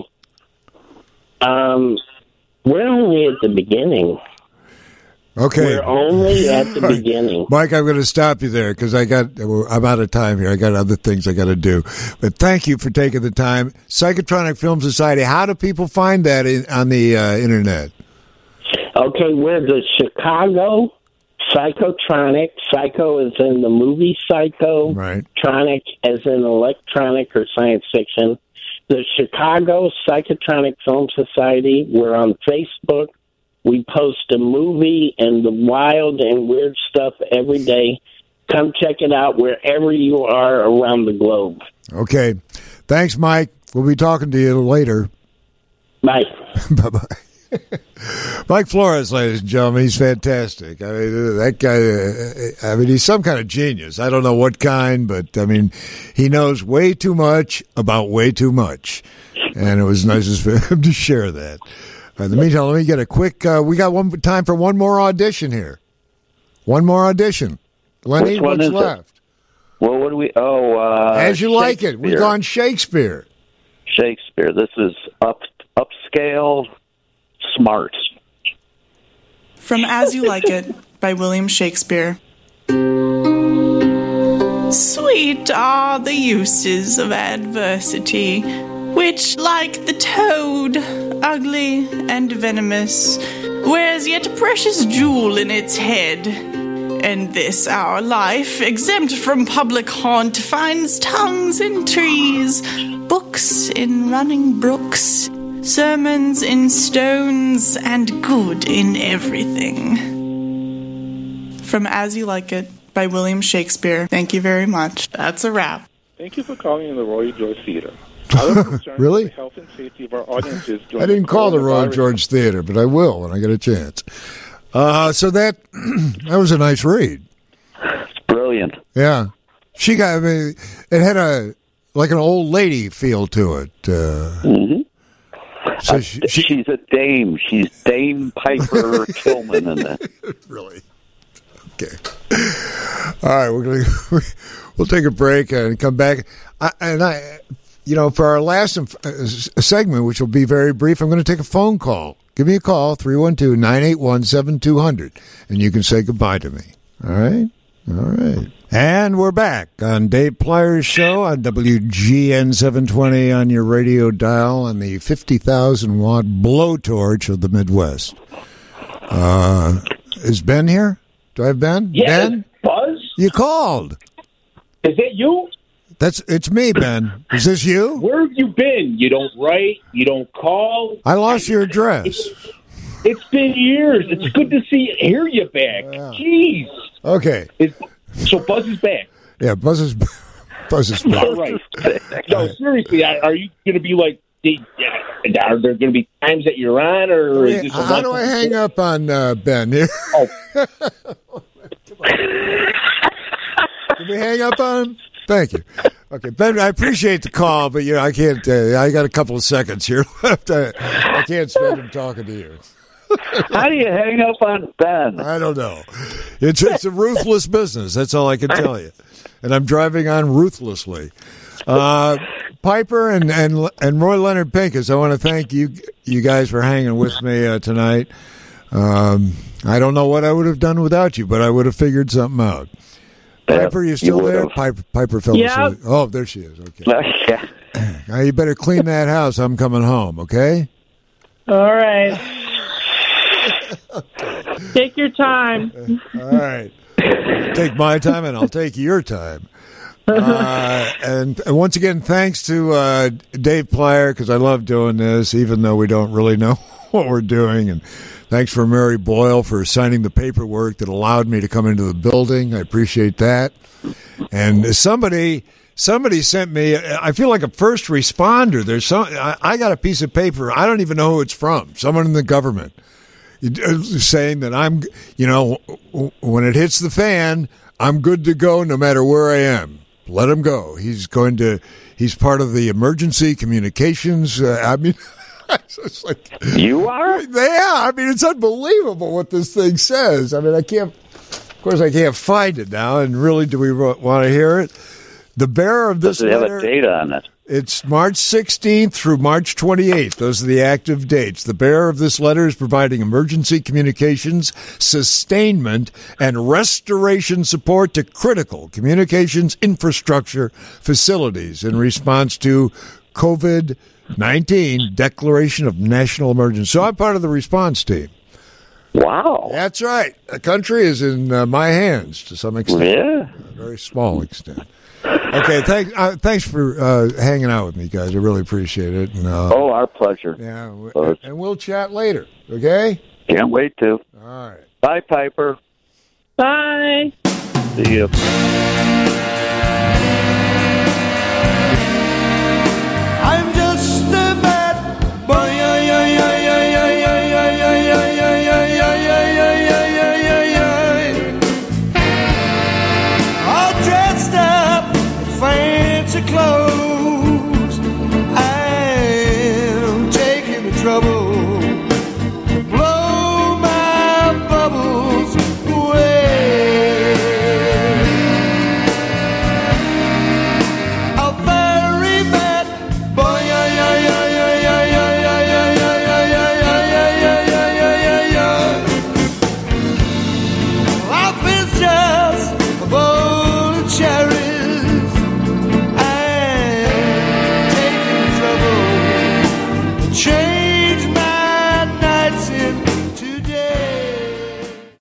We're only at the beginning. Okay. We're only at the beginning. Mike, I'm going to stop you there because I'm out of time here. I got other things I got to do. But thank you for taking the time. Psychotronic Film Society, how do people find that on the internet? Okay, we're the Chicago Psychotronic. Psycho is in the movie Psycho. Right. Tronic as in electronic or science fiction. The Chicago Psychotronic Film Society. We're on Facebook. We post a movie and the wild and weird stuff every day. Come check it out wherever you are around the globe. Okay. Thanks, Mike. We'll be talking to you later. Bye. Bye-bye. Mike Flores, ladies and gentlemen, he's fantastic. I mean, that guy, he's some kind of genius. I don't know what kind, but, I mean, he knows way too much about way too much. And it was nice for him to share that. In the meantime, let me get a quick, we got time for one more audition here. One more audition. Lenny, what's left? Well, what do we, As You Like It. We've gone Shakespeare. Shakespeare. This is upscale, smart. From As You Like It by William Shakespeare. Sweet are the uses of adversity, which, like the toad, ugly and venomous, wears yet a precious jewel in its head. And this our life, exempt from public haunt, finds tongues in trees, books in running brooks, sermons in stones, and good in everything. From As You Like It by William Shakespeare. Thank you very much. That's a wrap. Thank you for calling the Royal George Theater. Really? The health and safety of our audiences. I didn't call the Royal George Theater, but I will when I get a chance. So that was a nice read. It's brilliant. Yeah, she got. I mean, it had an old lady feel to it. Mm-hmm. So she's a dame. She's Dame Piper Kilman in that. Really? Okay. All right, we'll take a break and come back. For our last segment, which will be very brief, I'm going to take a phone call. Give me a call, 312-981-7200, and you can say goodbye to me. All right? All right. And we're back on Dave Plyer's show on WGN 720 on your radio dial on the 50,000-watt blowtorch of the Midwest. Is Ben here? Do I have Ben? Yeah, Ben? Buzz? You called. Is that you? It's me, Ben. Is this you? Where have you been? You don't write. You don't call. I lost your address. It's been years. It's good to hear you back. Yeah. Jeez. Okay. So Buzz is back. Yeah, Buzz is back. All right. No, seriously, are you going to be like? Are there going to be times that you're on, or is this how do I hang up on Ben here? Oh. Did we hang up on him? Thank you. Okay, Ben, I appreciate the call, but I can't. I got a couple of seconds here left. I can't spend them talking to you. How do you hang up on Ben? I don't know. It's a ruthless business. That's all I can tell you. And I'm driving on ruthlessly. Piper and Roy Leonard Pincus, I want to thank you guys for hanging with me tonight. I don't know what I would have done without you, but I would have figured something out. Piper, you still there? Piper fell asleep. Oh, there she is. Okay. Now you better clean that house. I'm coming home, okay? All right. Take your time. All right. Take my time, and I'll take your time. And once again, thanks to Dave Plyer, because I love doing this, even though we don't really know what we're doing. And thanks for Mary Boyle for signing the paperwork that allowed me to come into the building. I appreciate that. And somebody sent me, I feel like a first responder. I got a piece of paper. I don't even know who it's from. Someone in the government saying that I'm, when it hits the fan, I'm good to go no matter where I am. Let him go. He's part of the emergency communications. It's like, you are? Yeah. I mean, it's unbelievable what this thing says. I mean, I can't find it now. And really, do we want to hear it? The bearer of this letter. Does it have a date on it? It's March 16th through March 28th. Those are the active dates. The bearer of this letter is providing emergency communications, sustainment, and restoration support to critical communications infrastructure facilities in response to COVID-19 declaration of national emergency. So I'm part of the response team. Wow. That's right. The country is in my hands to some extent. Yeah. A very small extent. Okay, thanks for hanging out with me, guys. I really appreciate it. And, our pleasure. Yeah, and we'll chat later, okay? Can't wait to. All right. Bye, Piper. Bye. See you. I'm just a bad boy. All dressed up in fancy clothes. I'm taking the trouble.